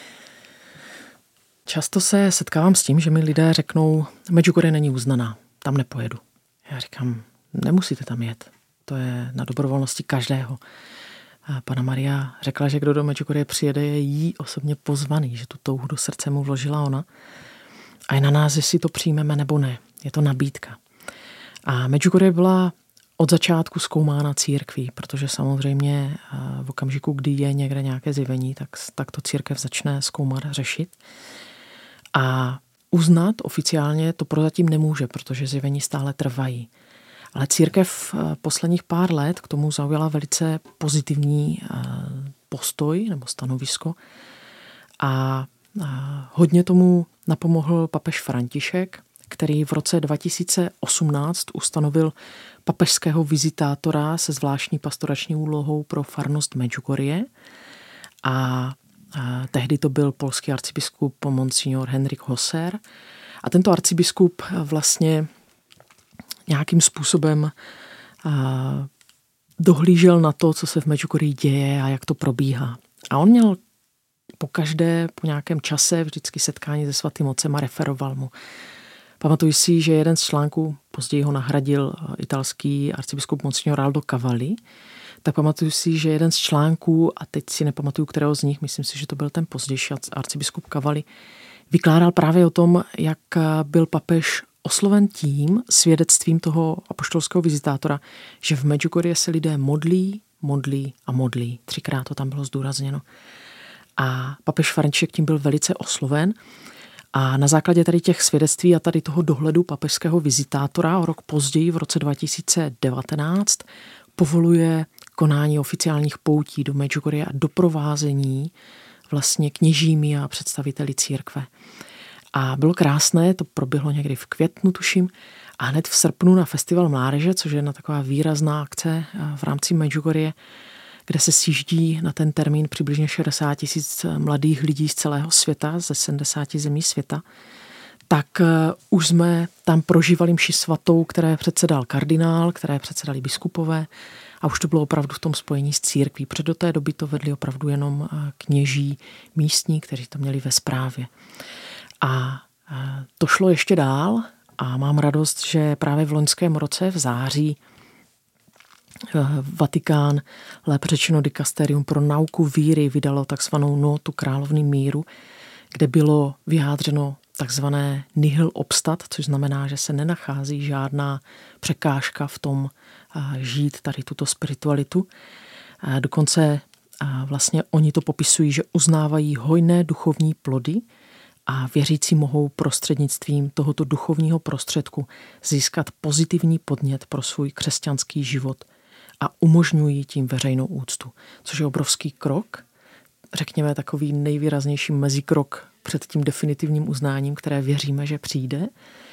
Často se setkávám s tím, že mi lidé řeknou, Medjugorje není uznaná, tam nepojedu. Já říkám, nemusíte tam jet, to je na dobrovolnosti každého. A Panna Maria řekla, že kdo do Medjugorje přijede, je jí osobně pozvaný, že tu touhu do srdce mu vložila ona. A je na nás, jestli to přijmeme nebo ne. Je to nabídka. A Medjugorje byla od začátku zkoumána církví, protože samozřejmě v okamžiku, kdy je někde nějaké zjevení, tak, tak to církev začne zkoumat, řešit. A uznat oficiálně to prozatím nemůže, protože zjevení stále trvají. Ale církev posledních pár let k tomu zaujala velice pozitivní postoj nebo stanovisko a hodně tomu napomohl papež František, který v roce dva tisíce osmnáct ustanovil papežského vizitátora se zvláštní pastorační úlohou pro farnost Medjugorje a A tehdy to byl polský arcibiskup monsignor Henrik Hosser. A tento arcibiskup vlastně nějakým způsobem dohlížel na to, co se v Medjugorji děje a jak to probíhá. A on měl po každé, po nějakém čase vždycky setkání se svatým otcem a referoval mu. Pamatuji si, že jeden z článků, později ho nahradil italský arcibiskup monsignor Aldo Cavalli, tak pamatuju si, že jeden z článků, a teď si nepamatuju, kterého z nich, myslím si, že to byl ten pozdější arcibiskup Cavalli, vykládal právě o tom, jak byl papež osloven tím svědectvím toho apoštolského vizitátora, že v Medjugorje se lidé modlí, modlí a modlí. Třikrát to tam bylo zdůrazněno. A papež František tím byl velice osloven. A na základě tady těch svědectví a tady toho dohledu papežského vizitátora o rok později, v roce dva tisíce devatenáct, povoluje konání oficiálních poutí do Medjugorje a doprovázení vlastně kněžími a představiteli církve. A bylo krásné, to proběhlo někdy v květnu, tuším, a hned v srpnu na Festival mládeže, což je jedna taková výrazná akce v rámci Medjugorje, kde se sjíždí na ten termín přibližně šedesát tisíc mladých lidí z celého světa, ze sedmdesáti zemí světa, tak už jsme tam prožívali mši svatou, které předsedal kardinál, které předsedali biskupové, a už to bylo opravdu v tom spojení s církví. Před do té doby to vedli opravdu jenom kněží místní, kteří to měli ve správě. A to šlo ještě dál a mám radost, že právě v loňském roce v září Vatikán, lépe řečeno Dikasterium pro nauku víry, vydalo takzvanou nótu královny míru, kde bylo vyjádřeno takzvané nihil obstat, což znamená, že se nenachází žádná překážka v tom žít tady tuto spiritualitu. Dokonce vlastně oni to popisují, že uznávají hojné duchovní plody a věřící mohou prostřednictvím tohoto duchovního prostředku získat pozitivní podnět pro svůj křesťanský život a umožňují tím veřejnou úctu, což je obrovský krok, řekněme takový nejvýraznější mezikrok před tím definitivním uznáním, které věříme, že přijde,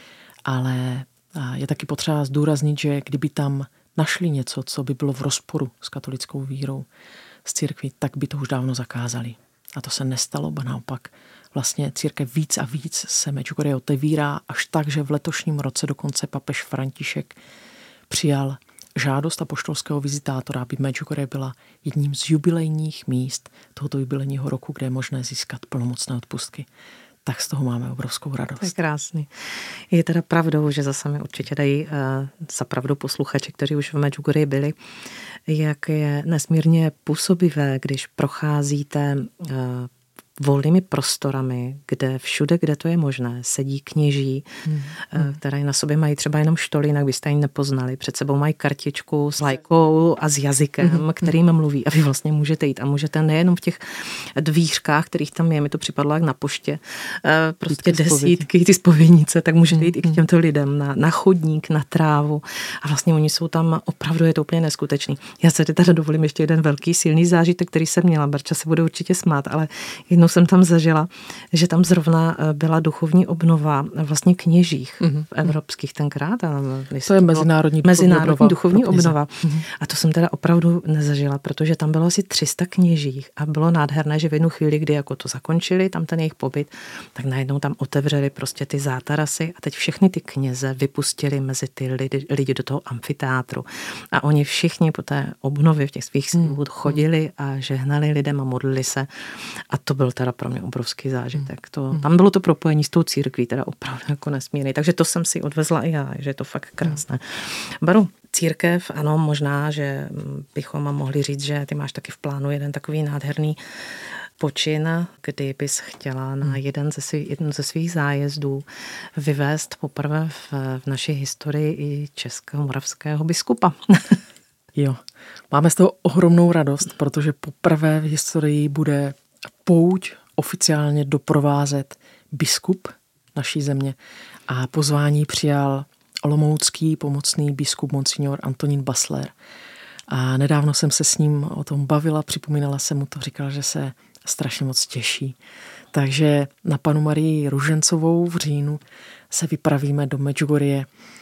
ale je taky potřeba zdůraznit, že kdyby tam našli něco, co by bylo v rozporu s katolickou vírou, s církví, tak by to už dávno zakázali. A to se nestalo, ba naopak vlastně církev víc a víc se Medjugorje otevírá, až tak, že v letošním roce dokonce papež František přijal žádost apoštolského vizitátora, aby Medjugorje byla jedním z jubilejních míst tohoto jubilejního roku, kde je možné získat plnomocné odpustky. Tak z toho máme obrovskou radost. To je krásný. Je teda pravdou, že zase mi určitě dají uh, za pravdu posluchači, kteří už v Medjugorji byli, jak je nesmírně působivé, když procházíte uh, volnými prostorami, kde všude, kde to je možné, sedí kněží, hmm. které na sobě mají třeba jenom štoly, jinak byste ji nepoznali. Před sebou mají kartičku s lajkou a s jazykem, hmm. kterým mluví. A vy vlastně můžete jít. A můžete nejenom v těch dvířkách, kterých tam je, mi to připadlo jak na poště, prostě ty desítky, ty zpovědnice, tak můžete jít hmm. i k těmto lidem na, na chodník, na trávu. A vlastně oni jsou tam, opravdu je to úplně neskutečný. Já se teda dovolím ještě jeden velký silný zážitek, který jsem měla. Barča se bude určitě smát, ale jednou jsem tam zažila, že tam zrovna byla duchovní obnova vlastně kněžích mm-hmm. evropských tenkrát. A to je mezinárodní duchovní mezinárodní obnova. Duchovní obnova. Mm-hmm. A to jsem teda opravdu nezažila, protože tam bylo asi tři sta kněžích a bylo nádherné, že v jednu chvíli, kdy jako to zakončili, tam ten jejich pobyt, tak najednou tam otevřeli prostě ty zátarasy a teď všechny ty kněze vypustili mezi ty lidi, lidi do toho amfiteátru. A oni všichni po té obnově v těch svých slibů chodili a žehnali lidem a modlili se. A to byl teda pro mě obrovský zážitek. To, tam bylo to propojení s tou církví, teda opravdu jako nesmírný. Takže to jsem si odvezla i já, že je to fakt krásné. Baru, církev, ano, možná, že bychom mohli říct, že ty máš taky v plánu jeden takový nádherný počin, kdy bys chtěla na jeden ze, svý, jeden ze svých zájezdů vyvést poprvé v, v naší historii i českého moravského biskupa. Jo, máme z toho ohromnou radost, protože poprvé v historii bude pouť oficiálně doprovázet biskup naší země a pozvání přijal olomoucký pomocný biskup monsignor Antonín Basler. A nedávno jsem se s ním o tom bavila, připomínala jsem mu to, říkala, že se strašně moc těší. Takže na panu Marii Ružencovou v říjnu se vypravíme do Medjugorje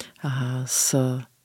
s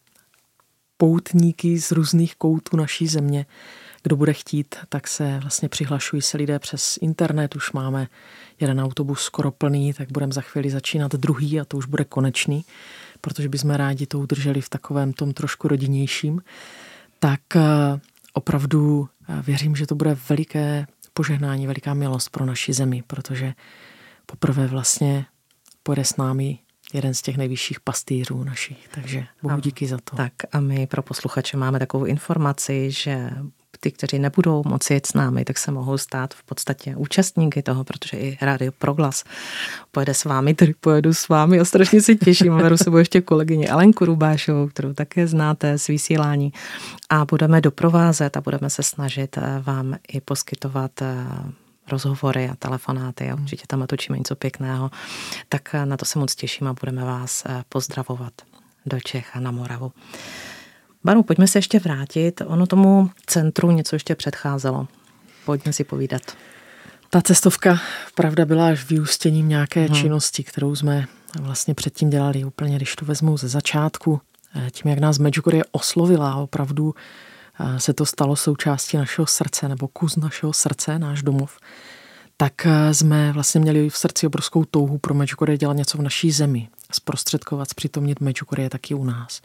poutníky z různých koutů naší země. Kdo bude chtít, tak se vlastně přihlašují se lidé přes internet. Už máme jeden autobus skoro plný, tak budeme za chvíli začínat druhý a to už bude konečný, protože bychom rádi to udrželi v takovém tom trošku rodinnějším. Tak opravdu věřím, že to bude veliké požehnání, veliká milost pro naši zemi, protože poprvé vlastně pojede s námi jeden z těch nejvyšších pastýřů našich, takže bohu díky za to. Tak a my pro posluchače máme takovou informaci, že ty, kteří nebudou moci jet s námi, tak se mohou stát v podstatě účastníky toho, protože i Rádio Proglas pojede s vámi, tedy pojedu s vámi a strašně se těším. Veru sebou ještě kolegyni Alenku Rubášovou, kterou také znáte z vysílání a budeme doprovázet a budeme se snažit vám i poskytovat rozhovory a telefonáty a určitě tam natočíme něco pěkného. Tak na to se moc těším a budeme vás pozdravovat do Čech a na Moravu. Báro, pojďme se ještě vrátit. Ono tomu centru něco ještě předcházelo. Pojďme si povídat. Ta cestovka, pravda, byla až vyústěním nějaké hmm. činnosti, kterou jsme vlastně předtím dělali úplně, když to vezmu ze začátku. Tím, jak nás Medjugorje oslovila, opravdu se to stalo součástí našeho srdce, nebo kus našeho srdce, náš domov, tak jsme vlastně měli v srdci obrovskou touhu pro Medjugorje dělat něco v naší zemi, zprostředkovat, zpřítomnit Medjugorje taky u nás.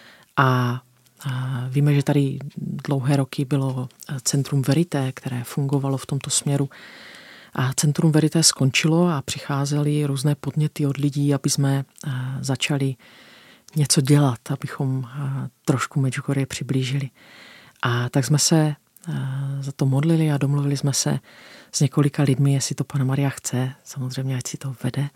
A víme, že tady dlouhé roky bylo Centrum Verité, které fungovalo v tomto směru. A Centrum Verité skončilo a přicházely různé podněty od lidí, aby jsme začali něco dělat, abychom trošku Medjugorje přiblížili. A tak jsme se za to modlili a domluvili jsme se s několika lidmi, jestli to Panna Maria chce, samozřejmě ať si to vede.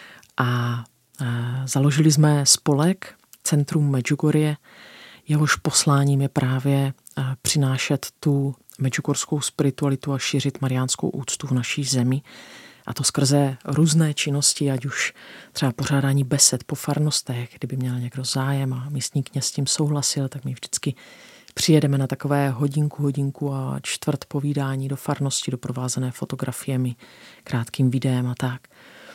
A založili jsme spolek Centrum Medjugorje, jehož posláním je právě přinášet tu medjugordskou spiritualitu a šířit mariánskou úctu v naší zemi. A to skrze různé činnosti, ať už třeba pořádání besed po farnostech, kdyby měl někdo zájem a místní kněz s tím souhlasil, tak my vždycky přijedeme na takové hodinku, hodinku a čtvrt povídání do farnosti, doprovázené fotografiemi, krátkým videem a tak.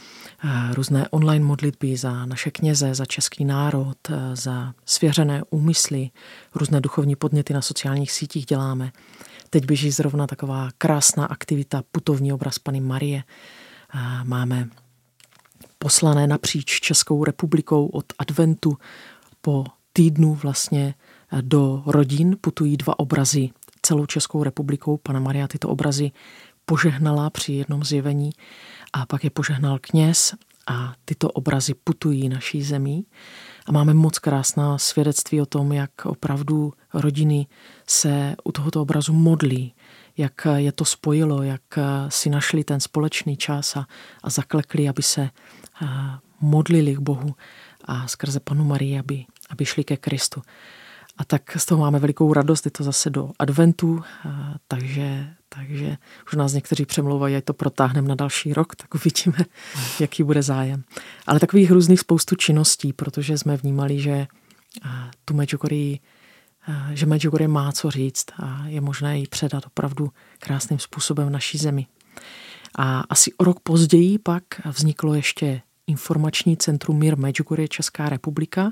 Různé online modlitby za naše kněze, za český národ, za svěřené úmysly, různé duchovní podněty na sociálních sítích děláme. Teď běží zrovna taková krásná aktivita Putovní obraz Panny Marie. Máme poslané napříč Českou republikou od adventu po týdnu vlastně do rodin putují dva obrazy celou Českou republikou. Panna Maria tyto obrazy požehnala při jednom zjevení a pak je požehnal kněz a tyto obrazy putují naší zemí. A máme moc krásná svědectví o tom, jak opravdu rodiny se u tohoto obrazu modlí, jak je to spojilo, jak si našli ten společný čas a, a zaklekli, aby se modlili k Bohu a skrze Pannu Marii, aby, aby šli ke Kristu. A tak z toho máme velikou radost, je to zase do adventu, takže, takže už nás někteří přemlouvají, ať to protáhneme na další rok, tak uvidíme, jaký bude zájem. Ale takových různých spoustu činností, protože jsme vnímali, že tu Medjugorje, že Medjugorje má co říct a je možné ji předat opravdu krásným způsobem v naší zemi. A asi o rok později pak vzniklo ještě informační centrum Mír Medjugorje Česká republika,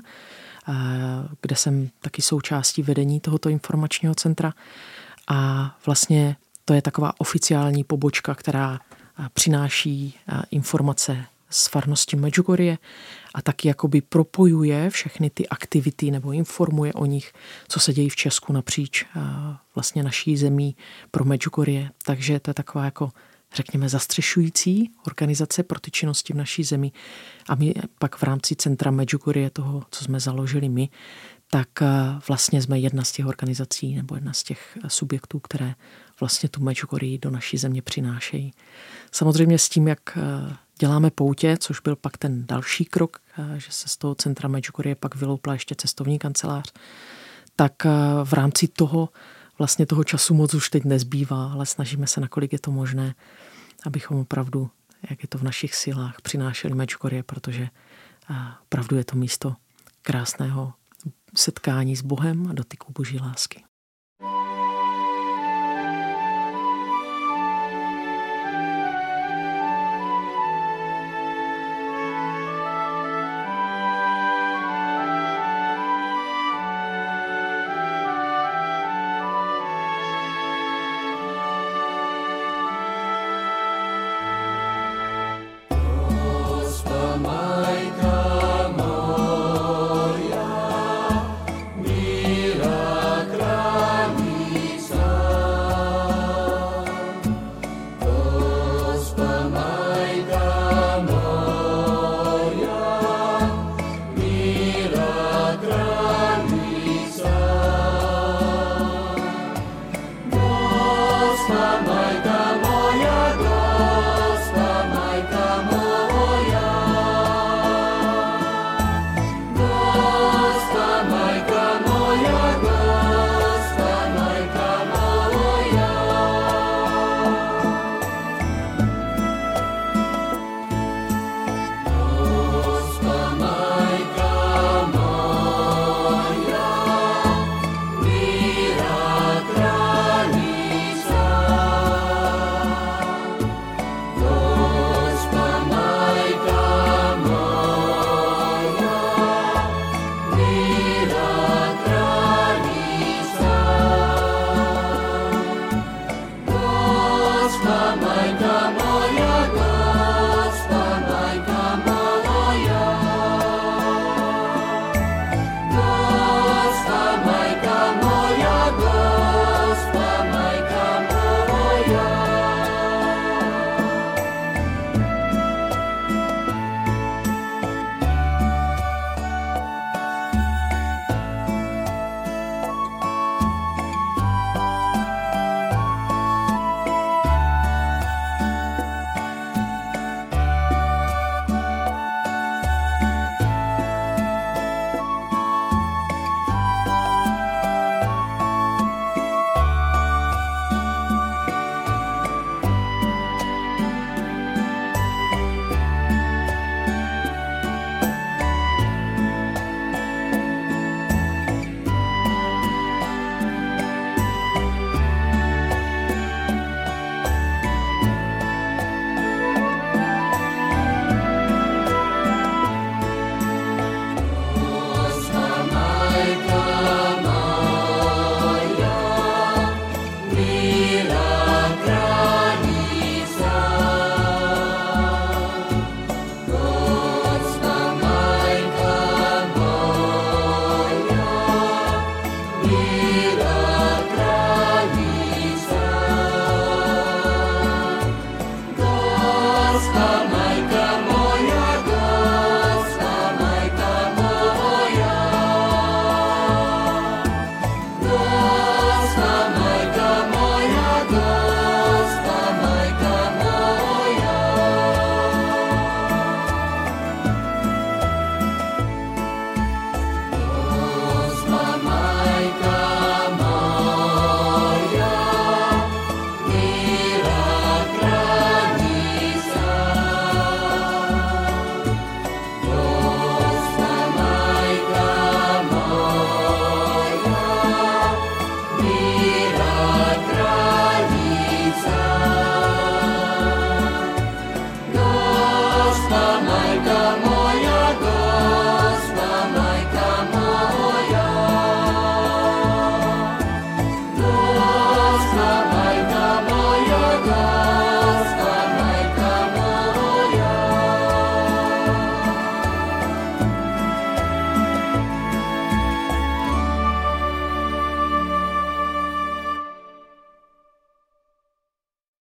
kde jsem taky součástí vedení tohoto informačního centra. A vlastně to je taková oficiální pobočka, která přináší informace z farnosti Medjugorje a taky jakoby propojuje všechny ty aktivity nebo informuje o nich, co se dějí v Česku napříč vlastně naší zemí pro Medjugorje. Takže to je taková jako řekněme zastřešující organizace pro ty činnosti v naší zemi. A my pak v rámci centra Medjugorje, toho, co jsme založili my, tak vlastně jsme jedna z těch organizací nebo jedna z těch subjektů, které vlastně tu Medjugorje do naší země přinášejí. Samozřejmě s tím, jak děláme poutě, což byl pak ten další krok, že se z toho centra Medjugorje pak vyloupla ještě cestovní kancelář, tak v rámci toho vlastně toho času moc už teď nezbývá, ale snažíme se, nakolik je to možné, abychom opravdu, jak je to v našich silách, přinášeli Medjugorje, protože opravdu je to místo krásného setkání s Bohem a dotyku Boží lásky. Mira,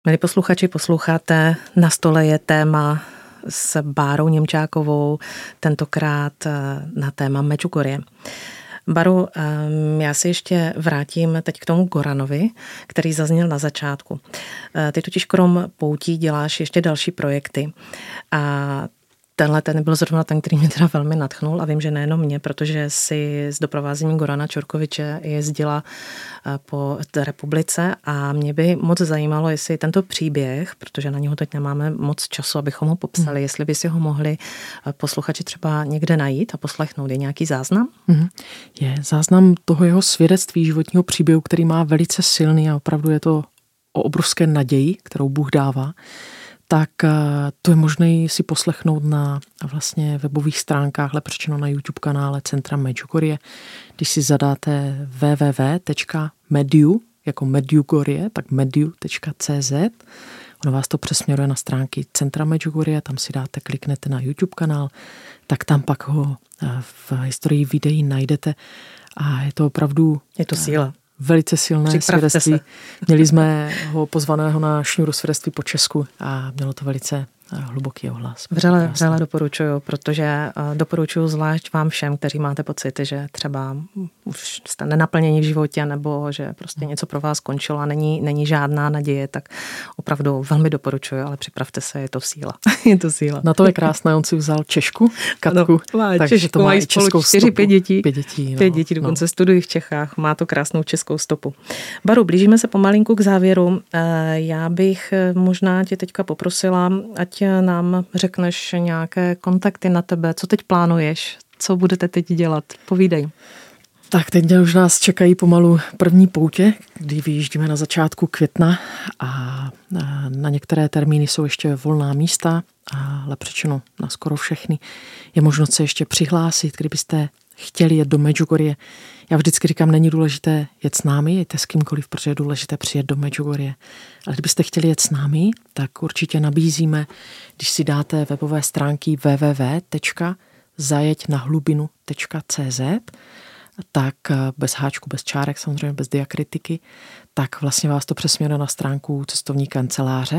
Milí posluchači, posloucháte Na stole je téma s Bárou Němčákovou, tentokrát na téma Medjugorje. Baru, já si ještě vrátím teď k tomu Goranovi, který zazněl na začátku. Ty totiž krom poutí děláš ještě další projekty a tenhle ten byl zrovna ten, který mě teda velmi nadchnul a vím, že nejenom mě, protože si s doprovázením Gorana Čorkoviče jezdila po republice a mě by moc zajímalo, jestli tento příběh, protože na něho teď nemáme moc času, abychom ho popsali, hmm. jestli by si ho mohli posluchači třeba někde najít a poslechnout. Je nějaký záznam? Hmm. Je záznam toho jeho svědectví životního příběhu, který má velice silný a opravdu je to o obrovské naději, kterou Bůh dává. Tak to je možné si poslechnout na vlastně webových stránkách, lépe řečeno na YouTube kanále Centra Medjugorje. Když si zadáte w w w tečka mediu, jako Medjugorje, tak mediu tečka c z, ono vás to přesměruje na stránky Centra Medjugorje, tam si dáte, kliknete na YouTube kanál, tak tam pak ho v historii videí najdete a je to opravdu... Je to síla. Velice silné svědectví. Měli jsme ho pozvaného na šňůru svědectví po Česku a mělo to velice hluboký ohlas. Vřele, vřele doporučuju, protože doporučuju zvlášť vám všem, kteří máte pocit, že třeba už jste nenaplněni v životě nebo že prostě něco pro vás skončilo a není, není žádná naděje, tak opravdu velmi doporučuju, ale připravte se, je to síla. je to síla. Na to je krásné, on si vzal Češku, Katku, no, takže Češku, to má i českou čtyři, stopu. Pět dětí, pět dětí, no, pět dětí dokonce no. studují v Čechách, má to krásnou českou stopu. Baru, blížíme se pomalinku k závěru. Já bych možná tě teďka poprosila, ať nám řekneš nějaké kontakty na tebe, co teď plánuješ, co budete teď dělat, povídej. Tak teď už nás čekají pomalu první poutě, kdy vyjíždíme na začátku května a na některé termíny jsou ještě volná místa, ale řečeno na skoro všechny. Je možnost se ještě přihlásit, kdybyste chtěli jet do Medjugorje. Já vždycky říkám, není důležité jet s námi, jděte s kýmkoliv, protože je důležité přijet do Medjugorje. Ale kdybyste chtěli jet s námi, tak určitě nabízíme, když si dáte webové stránky w w w tečka zajeď na hlubinu tečka c z, tak bez háčku, bez čárek, samozřejmě bez diakritiky, tak vlastně vás to přesměruje na stránku cestovní kanceláře.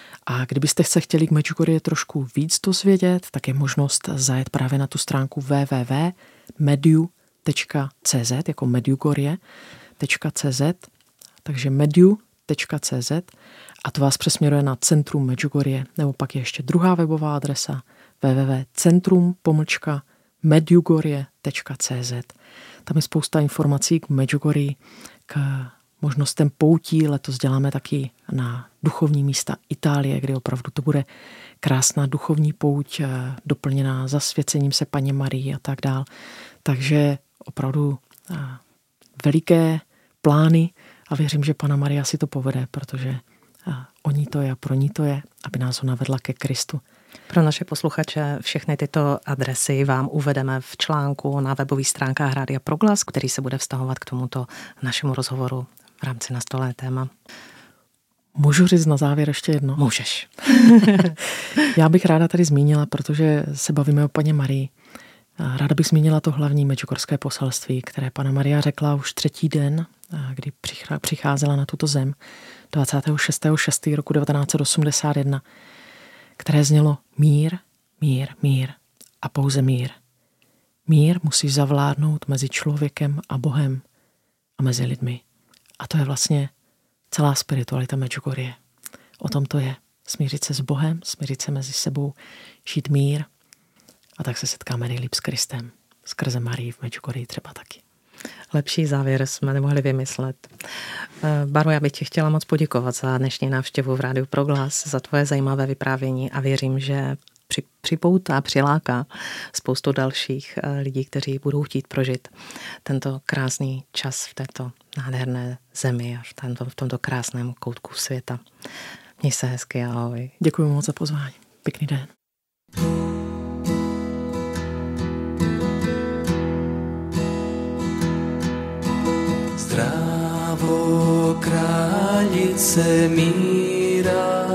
A kdybyste se chtěli k Medjugorje trošku víc dozvědět, tak je možnost zajet právě na tu stránku w w w tečka mediu tečka c z, jako Medjugorje tečka c z, takže mediu tečka c z a to vás přesměruje na Centrum Medjugorje, nebo pak je ještě druhá webová adresa w w w tečka centrum pomlčka medjugorje tečka c z. Tam je spousta informací k Medjugorji, k možnostem poutí. Letos děláme taky na duchovní místa Itálie, kde opravdu to bude krásná duchovní pouť, doplněná zasvěcením se Panně Marii a tak dál. Takže opravdu veliké plány a věřím, že Panna Maria si to povede, protože o ní to je a pro ní to je, aby nás ho navedla ke Kristu. Pro naše posluchače všechny tyto adresy vám uvedeme v článku na webových stránkách Rádia Proglas, který se bude vztahovat k tomuto našemu rozhovoru v rámci Na stole téma. Můžu říct na závěr ještě jedno? Můžeš. Já bych ráda tady zmínila, protože se bavíme o Panně Marii. Ráda bych zmínila to hlavní medjugorské poselství, které Panna Maria řekla už třetí den, kdy přicházela na tuto zem dvacátého šestého šestého roku devatenáct set osmdesát jedna, které znělo mír, mír, mír a pouze mír. Mír musí zavládnout mezi člověkem a Bohem a mezi lidmi. A to je vlastně celá spiritualita Medjugorje. O tom to je. Smířit se s Bohem, smířit se mezi sebou, žít mír a tak se setkáme nejlíp s Kristem. Skrze Marii v Medjugorji třeba taky. Lepší závěr jsme nemohli vymyslet. Baro, já bych ti chtěla moc poděkovat za dnešní návštěvu v Rádiu Proglas, za tvoje zajímavé vyprávění a věřím, že při, připoutá, přiláká spoustu dalších lidí, kteří budou chtít prožít tento krásný čas v této nádherné zemi a v, tento, v tomto krásném koutku světa. Měj se hezky, ahoj. Děkuji moc za pozvání. Pěkný den. Zdravo, králjice míra,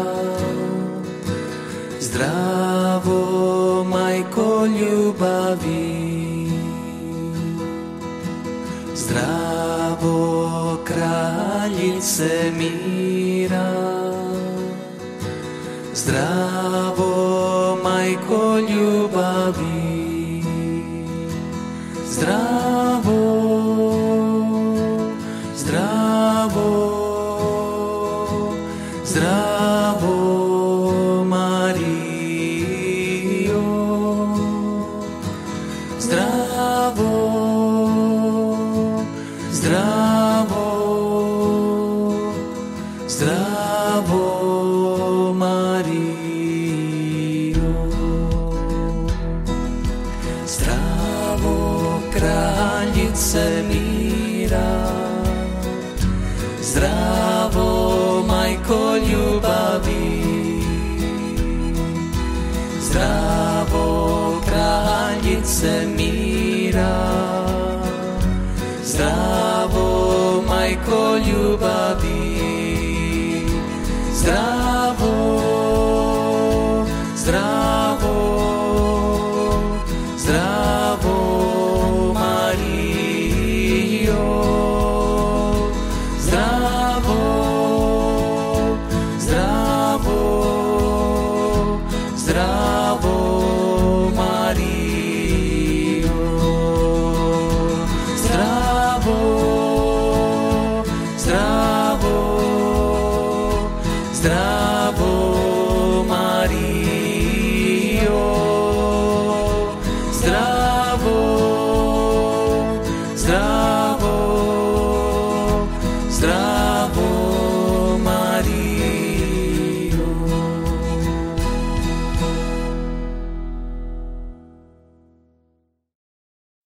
zdravo, majko ljubavi, zdravo, králjice míra, Zdravo, majko ljubavi, zdravo, zdravo, zdravo, Marijo, zdravo, zdravo, zdravo, Marijo, zdravo, kraljice mira, zdravo, majko ljubavi, zdravo, kraljice mira, zdravo, majko ljubavi, zdravo, zdravo, zdravo, Marijo, zdravo, zdravo, zdravo, Marijo, zdravo, zdravo, zdravo.